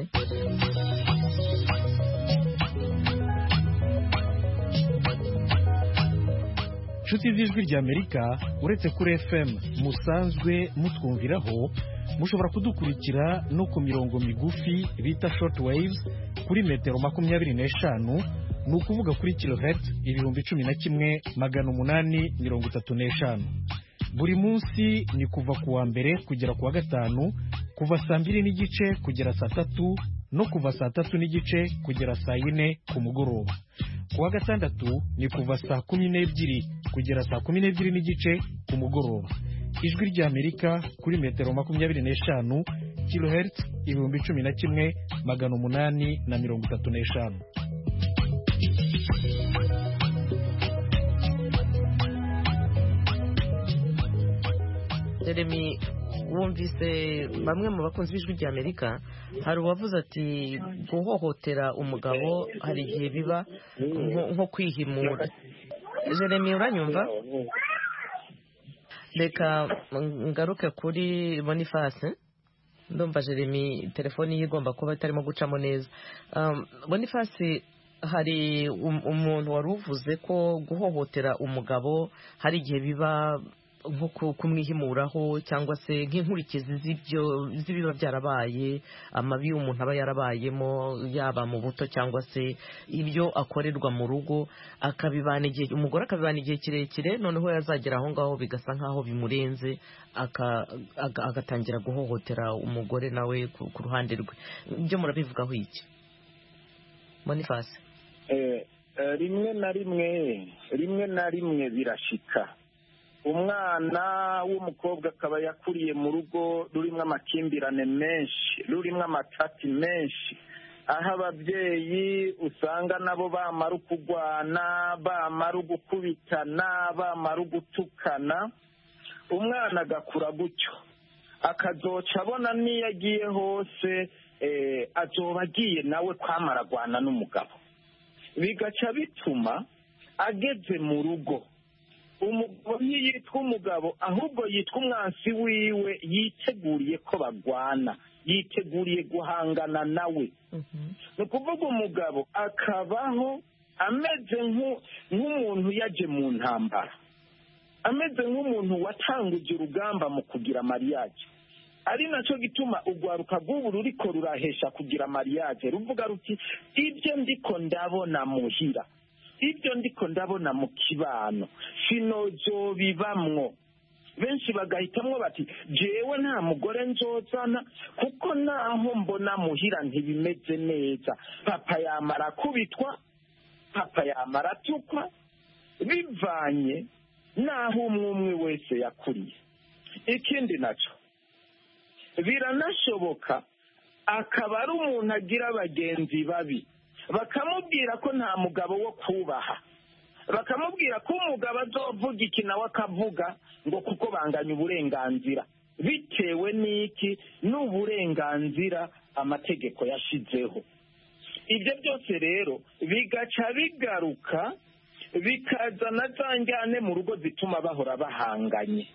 Speaker 14: Inshuti z'ijwi rya Amerika, uretse kuri FM musanzwe mutwumviraho, mushobora kudukurikira no ku mirongo migufi bita short waves kuri metero 25, ni ukuvuga kuri kilohertz 11,835. buri munsi ni kuva ku wa mbere kugera ku wa gatanu kuva saa 2:30 kugera saa 3 no kuva saa 3:30 kugera saa 4 ku mugoroba. Ku wa gatandatu ni kuva saa 12 kugera saa 12:30 ku mugoroba. Ijwi ry'Amerika kuri metero 25 kilohertz 11,835.
Speaker 1: Jeremy, wumvise bamwe mu bakunzi b'ijwi ry'Amerika hari uwavuze ati guhohotera umugabo hari igihe biba nko kwihimura. Jeremy, uranyumva? Reka ngaruke kuri Boniface. Ndumva Jeremy telefoni ye igomba kuba itarimo gucamo neza. Boniface, hari umuntu wari uvuze ko guhohotera umugabo hari igihe biba nko kumwihimuraho cyangwa se nk'inkurikizi z'ibiba byarabaye, amabi umuntu aba yarabayemo yaba mu buto cyangwa se ibyo akorerwa mu rugo, umugore akabibana igihe kirekire, noneho yazagera aho ngaho bigasa nk'aho bimurenze agatangira guhohotera umugore nawe ku ruhande rwe. Ibyo murabivugaho iki, Boniface?
Speaker 3: rimwe na rimwe birashika. Umwana w'umukobwa akaba yakuriye mu rugo rurimo amakimbirane menshi, rurimo amatati menshi, aho ababyeyi usanga nabo bamara ukugwana, bamara ugukubitana, bamara ugutukana. Umwana agakura gutyo, akazoca abona n'iyo agiye hose azoba agiye nawe kwamara agwana n'umugabo, bigaca bituma ageze mu rugo umugabo ntiyitwa umugabo ahubwo yitwa umwansi wiwe, yiteguriye ko bagwana, yiteguriye guhangana nawe. Ni ukuvuga umugabo akabaho ameze nk'umuntu yaje mu ntambara, ameze nk'umuntu watanguje urugamba mu kugira mariage. Ari nacyo gituma urwaruka rw'ubu ruriko rurahesha kugira mariage, ruvuga ruti ibyo ndiko ndabona muhira, ibyo ndiko ndabona mu kibano sinozobibamwo. Benshi bagahitamwo bati jewe nta mugore nzozana kuko naho mbona muhira ntibimeze neza, papa yamara kubitwa, papa yamara atukwa, bivanye naho umwe wese yakuriye. Ikindi naco biranashoboka akaba ari umuntu agira abagenzi babi, bakamubwira ko nta mugabo wo kubaha, bakamubwira ko umugabo azovuga iki nawe akavuga ngo kuko banganya uburenganzira. Bitewe n'iki? N'uburenganzira amategeko yashizeho. Ibyo byose rero bigaca bigaruka bikazana za njyane mu rugo zituma bahora bahanganye.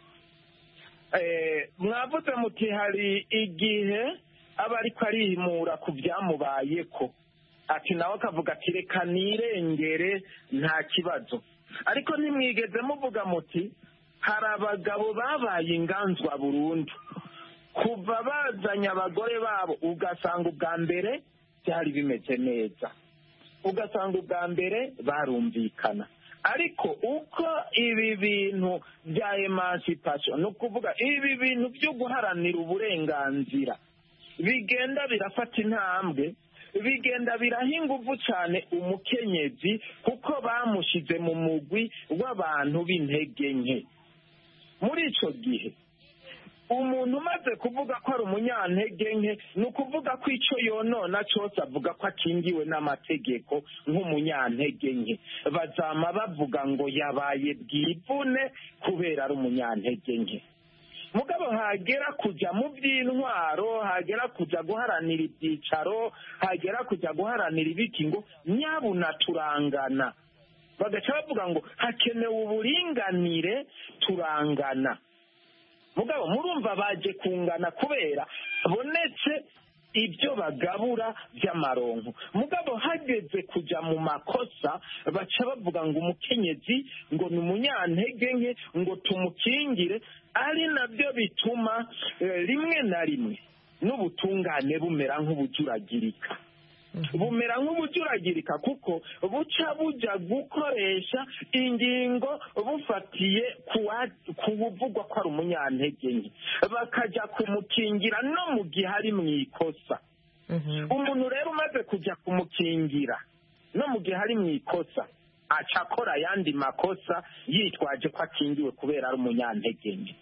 Speaker 3: Mwavuze muti hari igihe aba ariko arihimura ku byamubayeko, ati nawe akavuga ati reka nirengere nta kibazo. Ariko ntimwigeze muvuga muti hari abagabo babaye inganzwa burundu, kuva bazanye abagore babo ugasanga ubwa mbere byari bimeze neza, ugasanga ubwa mbere barumvikana. Ariko uko ibi bintu bya emancipation, ni ukuvuga ibi bintu byo guharanira uburenganzira bigenda birafata intambwe, bigenda biraha ingufu cyane umukenyezi kuko bamushize mu mugwi w'abantu b'intege nke. Muri icyo gihe umuntu umaze kuvuga ko ari umunyantege nke, ni ukuvuga ko icyo yonona cyose avuga ko akingiwe n'amategeko nk'umunyantege nke. Bazama bavuga ngo yabaye bwivune kubera ari umunyantege nke. Mugabo hagera kujya mu by'intwaro, hagera kujya guharanira ibyicaro, hagera kujya guharanira ibiki ngo nyabuna turangana, bagaca bavuga ngo hakenewe uburinganire, turangana. Mugabo murumva baje kungana kubera bonetse ibyo bagabura by'amaronko. Mugabo hageze kujya mu makosa baca bavuga ngo umukenyezi ngo ni umunyantege nke, ngo tumukingire. Ari nabyo bituma rimwe na rimwe n'ubutungane bumera nk'ubujuragirika. bumera nk'ubujuragirika kuko buca bujya gukoresha ingingo bufatiye ku buvugwa ko ari umunyantege nke bakajya kumukingira no mu gihe ari mu ikosa. Umuntu rero umaze kujya kumukingira no mu gihe ari mu ikosa aca akora ayandi makosa yitwaje ko akingiwe kubera ari umunyantege nke.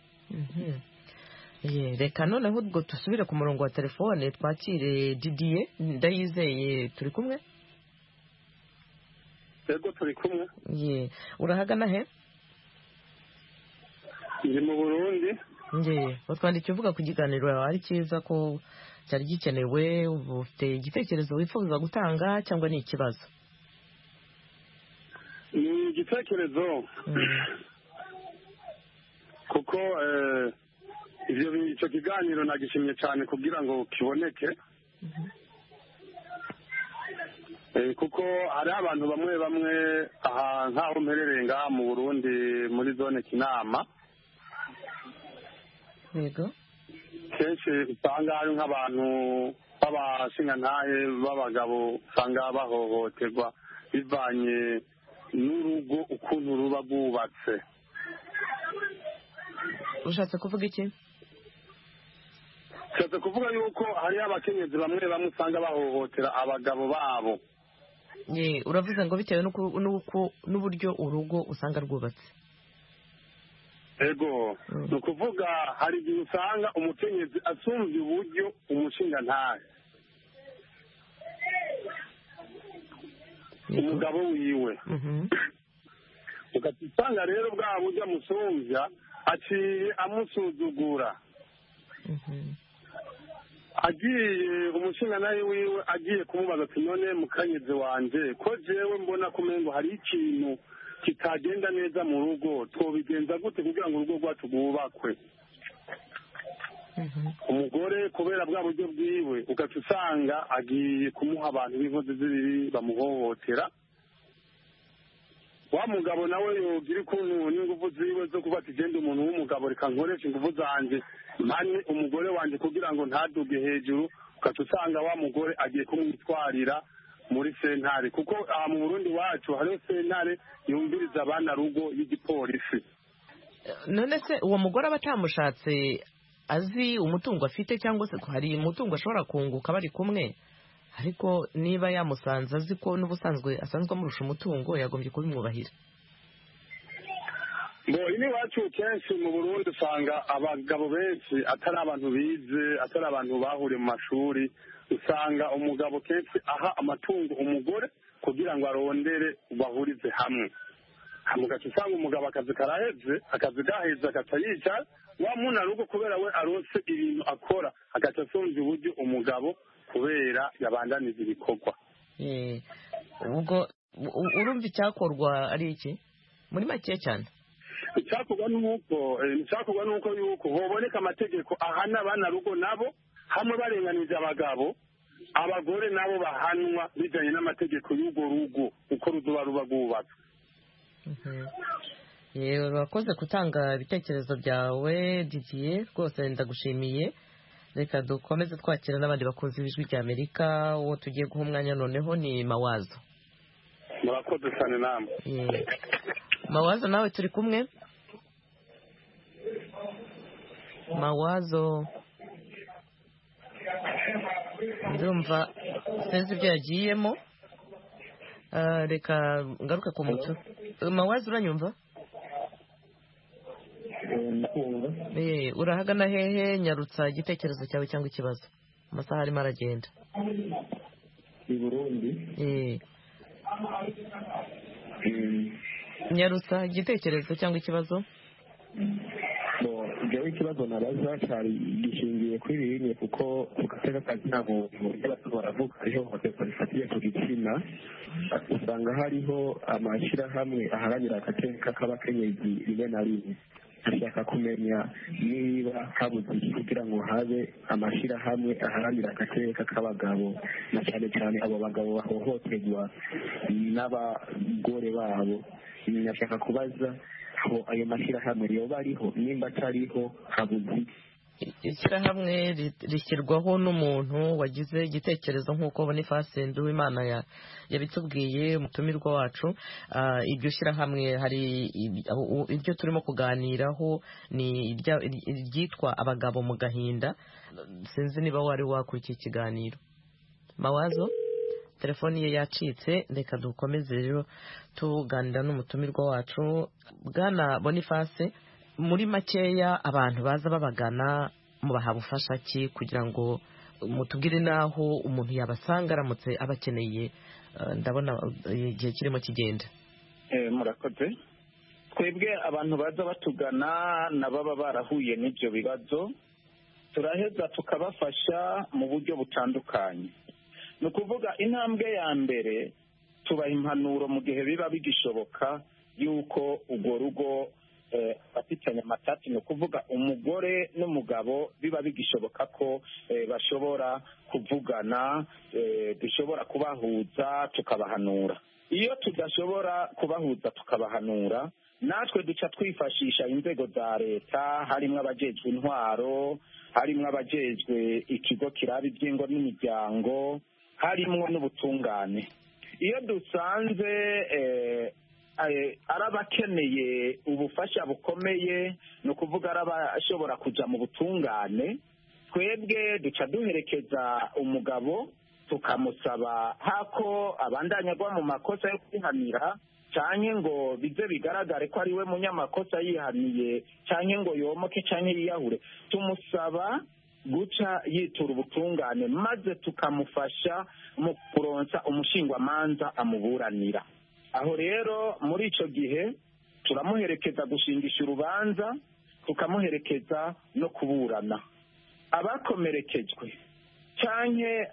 Speaker 1: Reka noneho ubwo dusubire ku murongo wa telefone twakire Didier Ndayizeye. Turi kumwe?
Speaker 15: Yego turi kumwe.
Speaker 1: Urahagana he?
Speaker 15: Ndi mu Burundi.
Speaker 1: Watwandikiye uvuga ku kiganiro ari cyiza ko cyari gikenewe. Ufite igitekerezo wifuza gutanga cyangwa ni ikibazo?
Speaker 15: Ni igitekerezo kuko icyo kiganiro nagishimye cyane kugira ngo kiboneke kuko hari abantu bamwe bamwe aha nk'aho mperereye ngaha mu Burundi muri zone Kinama kenshi usanga hari nk'abantu b'abashingantahe b'abagabo usanga bahohoterwa bivanye n'urugo ukuntu ruba rwubatse.
Speaker 1: Ushatse kuvuga iki?
Speaker 15: Ushatse kuvuga yuko hari abakenyezi bamwe bamwe usanga bahohotera abagabo babo.
Speaker 1: Uravuze ngo bitewe n'uburyo urugo usanga rwubatse.
Speaker 15: Ego ni ukuvuga hari igihe usanga umukenyezi asumvye uburyo umushingantahe umugabo wiwe ugasanga rero bwa buryo amusumvya aciye amusuzugura. Agiye umushingantahe wiwe agiye kumubaza ati none mukenyezi wanje ko jewe mbona kumengo hari ikintu kitagenda neza mu rugo twobigenza gute kugira ngo urugo rwacu rwubakwe. Umugore kubera bwa buryo bwiwe ugaca usanga agiye kumuha abantu b'inkozi z'ibibi bamuhohotera. Wa mugabo nawe yogira ukuntu n'ingufu ziwe zo kuba ati genda umuntu w'umugabo reka nkoresha ingufu zanje mane umugore wanje kugira ngo ntaduge hejuru, ugaca usanga wa mugore agiye kumwitwarira muri sentare kuko aha mu Burundi wacu hariho sentare yumviriza abana rugo y'igipolisi.
Speaker 1: None se uwo mugore aba atamushatse azi umutungo afite cyangwa se hari umutungo ashobora kunguka bari kumwe, ariko niba yamusanze azi ko n'ubusanzwe asanzwe amurusha umutungo yagombye kubimwubahira.
Speaker 15: Ini wacu kenshi mu Burundi usanga abagabo benshi atari abantu bize atari abantu bahuriye mu mashuri, usanga umugabo kenshi aha amatungo umugore kugira ngo arondere bahurize hamwe. Mugaca usanga umugabo akazi karaheze akazi gaheze agaca yicara wa muna rugo kubera we arose ibintu akora agaca asumvya uburyo umugabo kubera yabandaniza ibikorwa.
Speaker 1: Ubwo urumva icyakorwa ari iki muri make cyane?
Speaker 15: Icyakorwa nuko yuko hoboneka amategeko ahana abana rugo nabo hamwe barenganije abagabo, abagore nabo bahanwa bijanye n'amategeko y'urwo rugo uko ruzoba ruba rwubatse.
Speaker 1: Urakoze gutanga ibitekerezo byawe Didier, rwose ndagushimiye. Reka dukomeze twakira n'abandi bakunzi b'ijwi rya Amerika. Uwo tugiye guha umwanya noneho ni Mawazo.
Speaker 15: Murakoze cyane namwe.
Speaker 1: Mawazo nawe turi kumwe? Mawazo ndumva sinzi ibyo yagiyemo. Reka ngaruke ku muco. Mawazo uranyumva? Urahagana hehe? Nyarutsa igitekerezo cyawe cyangwa ikibazo, amasaha arimo aragenda.
Speaker 16: I Burundi.
Speaker 1: Nyarutsa igitekerezo cyangwa ikibazo.
Speaker 16: Jewe ikibazo nabaza cyari gishingiye kuri bimwe kuko kugateka kazi nabo baravuga ariho hotepa rifatiye ku gitsina, usanga hariho amashirahamwe aharanira agateka k'abakenyezi rimwe na rimwe. Ashaka kumenya niba habuze kugira ngo habe amashirahamwe aharanira agateka k'abagabo na cyane cyane abo bagabo bahohoterwa n'abagore babo. Nashaka kubaza aho ayo mashirahamwe yoba ariho, nimba atariho habuze.
Speaker 1: ishyirahamwe rishyirwaho n'umuntu wagize igitekerezo nk'uko Boniface Nduwimana yabitubwiye umutumirwa wacu. Iryo shyirahamwe hari ibyo turimo kuganiraho ni iryitwa abagabo mu gahinda. Sinzi niba wari wakurikiye ikiganiro. Mawazo telefoni ye yacitse, reka dukomeze rero tuganira n'umutumirwa wacu. Bwana Boniface, muri makeya abantu baza babagana mubaha bufasha ki kugira ngo mutubwire naho umuntu yabasanga aramutse abakeneye? Ndabona igihe kirimo kigenda.
Speaker 3: Murakoze. Twebwe abantu baza batugana nababa barahuye n'ibyo bibazo turaheza tukabafasha mu buryo butandukanye. Ni ukuvuga intambwe ya mbere tubaha impanuro mu gihe biba bigishoboka yuko urwo rugo bafitanye amatati. Ni ukuvuga umugore n'umugabo biba bigishoboka ko bashobora kuvugana, dushobora kubahuza tukabahanura. Iyo tudashobora kubahuza tukabahanura, natwe duca twifashisha inzego za leta, harimo abajejwe intwaro, harimo abajejwe ikigo kiraba iby'ingo n'imiryango, harimo n'ubutungane. Iyo dusanze arabakeneye ubufasha bukomeye, ni ukuvuga arabashobora kuja mu butungane, twebwe duca duherekeza umugabo tukamusaba hako abandanyagwa mu makosa yo kwihanira, canke ngo bize bigaragare ko ari we munyamakosa yihaniye, canke ngo yomoke canke yiyahure, tumusaba guca yitura ubutungane maze tukamufasha mu kuronsa umushingwamanza amuburanira. Aho rero muri ico gihe turamuherekeza gushingisha urubanza, tukamuherekeza no kuburana. Abakomerekejwe canke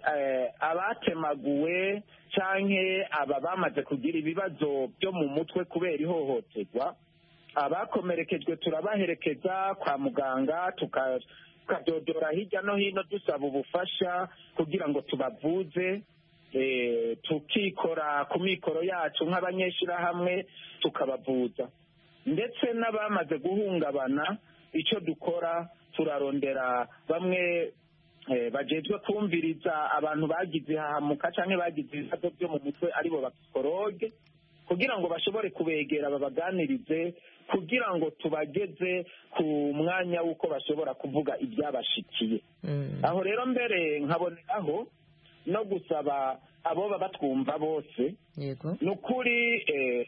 Speaker 3: abatemaguwe canke aba bamaze kugira ibibazo byo mu mutwe kubera ihohoterwa, abakomerekejwe turabaherekeza kwa muganga, tukadodora hirya no hino dusaba ubufasha kugira ngo tubavuze, tukikora ku mikoro yacu nk'abanyeshirahamwe tukabavuza. Ndetse n'abamaze guhungabana, icyo dukora turarondera bamwe bajejwe kumviriza abantu bagize ihahamuka canke bagize ibibazo byo mu mutwe, aribo bapsikologe, kugira ngo bashobore kubegera babaganirize, kugira ngo tubageze ku mwanya w'uko bashobora kuvuga ibyabashikiye. Aho rero mbere nkaboneraho no gusaba abo batwumva bose, ni ukuri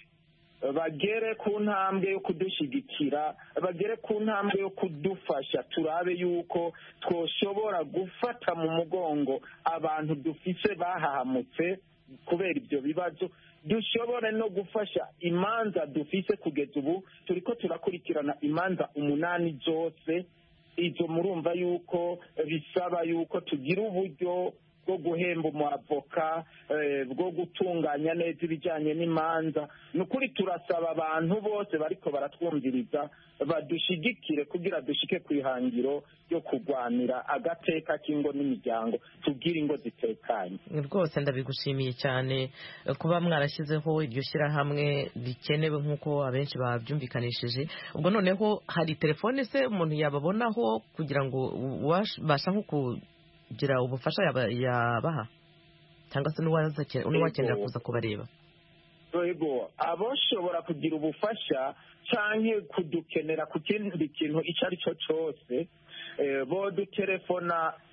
Speaker 3: bagere ku ntambwe yo kudushigikira, bagere ku ntambwe yo kudufasha, turabe yuko twoshobora gufata mu mugongo abantu dufise bahahamutse kubera ibyo bibazo, dushobore no gufasha imanza dufise. Kugeza ubu turiko turakurikirana imanza 8 zose. Izo murumva yuko bisaba yuko tugira uburyo bwo guhemba umwavoka, bwo gutunganya neza ibijyanye n'imanza. Ni ukuri turasaba abantu bose bariko baratwumviriza badushigikire kugira dushike ku ihangiro ryo kurwanira agateka k'ingo n'imiryango, tubwire ingo zitekanye.
Speaker 1: Rwose ndabigushimiye cyane kuba mwarashyizeho iryo shyirahamwe rikenewe nk'uko abenshi babyumvikanishije. Ubwo noneho hari telefone se umuntu yababonaho kugira ngo ubasha nko kugira ubufasha yabaha, cyangwa se n'uwakenera kuza kubareba?
Speaker 3: Yego, aboshobora kugira ubufasha canke kudukenera ku kindi kintu icyo ari cyo cyose, bodutelefona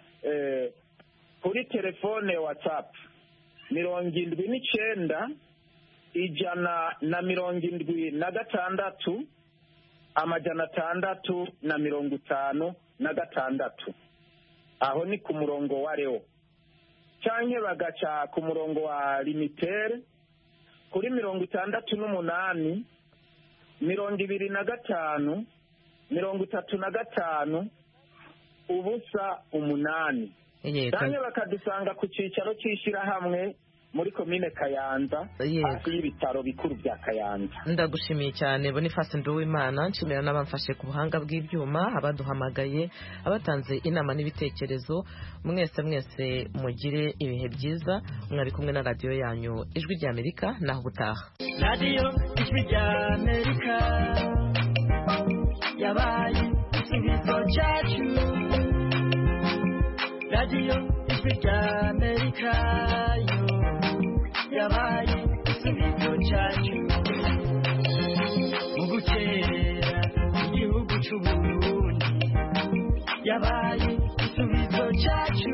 Speaker 3: kuri telefone WhatsApp 79 176 656. Aho ni ku murongo wa Leo, canke bagaca ku murongo wa limitere kuri 68 25 35 8. Canke bakadusanga ku cicaro c'ishirahamwe muri komine Kayanza, hafi y'ibitaro bikuru bya Kayanza.
Speaker 1: Ndagushimiye cyane Boniface Nduwimana, nshimira n'abamfashe ku buhanga bw'ibyuma, abaduhamagaye, abatanze inama n'ibitekerezo. Mwese mugire ibihe byiza. Mwari kumwe na radio yanyu Ijwi rya Amerika, naho gutaha.
Speaker 17: Radio Ijwi rya Amerika yabaye ikibizo cyacu. radiyo ijwi ry'amerika yo yabaye igisubizo cyacu mu gukerera igihugu cy'uburundi yabaye igisubizo cyacu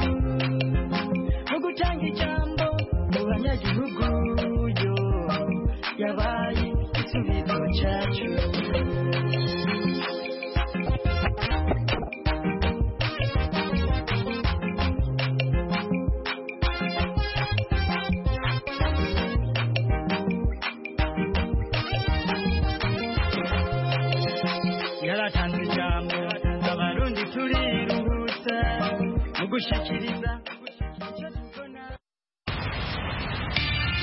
Speaker 17: mu gutanga ijambo mu banyagihugu yo yabaye igisubizo cyacu. Yaratanze ijambo abarundi turiruhutsa mu gushikiriza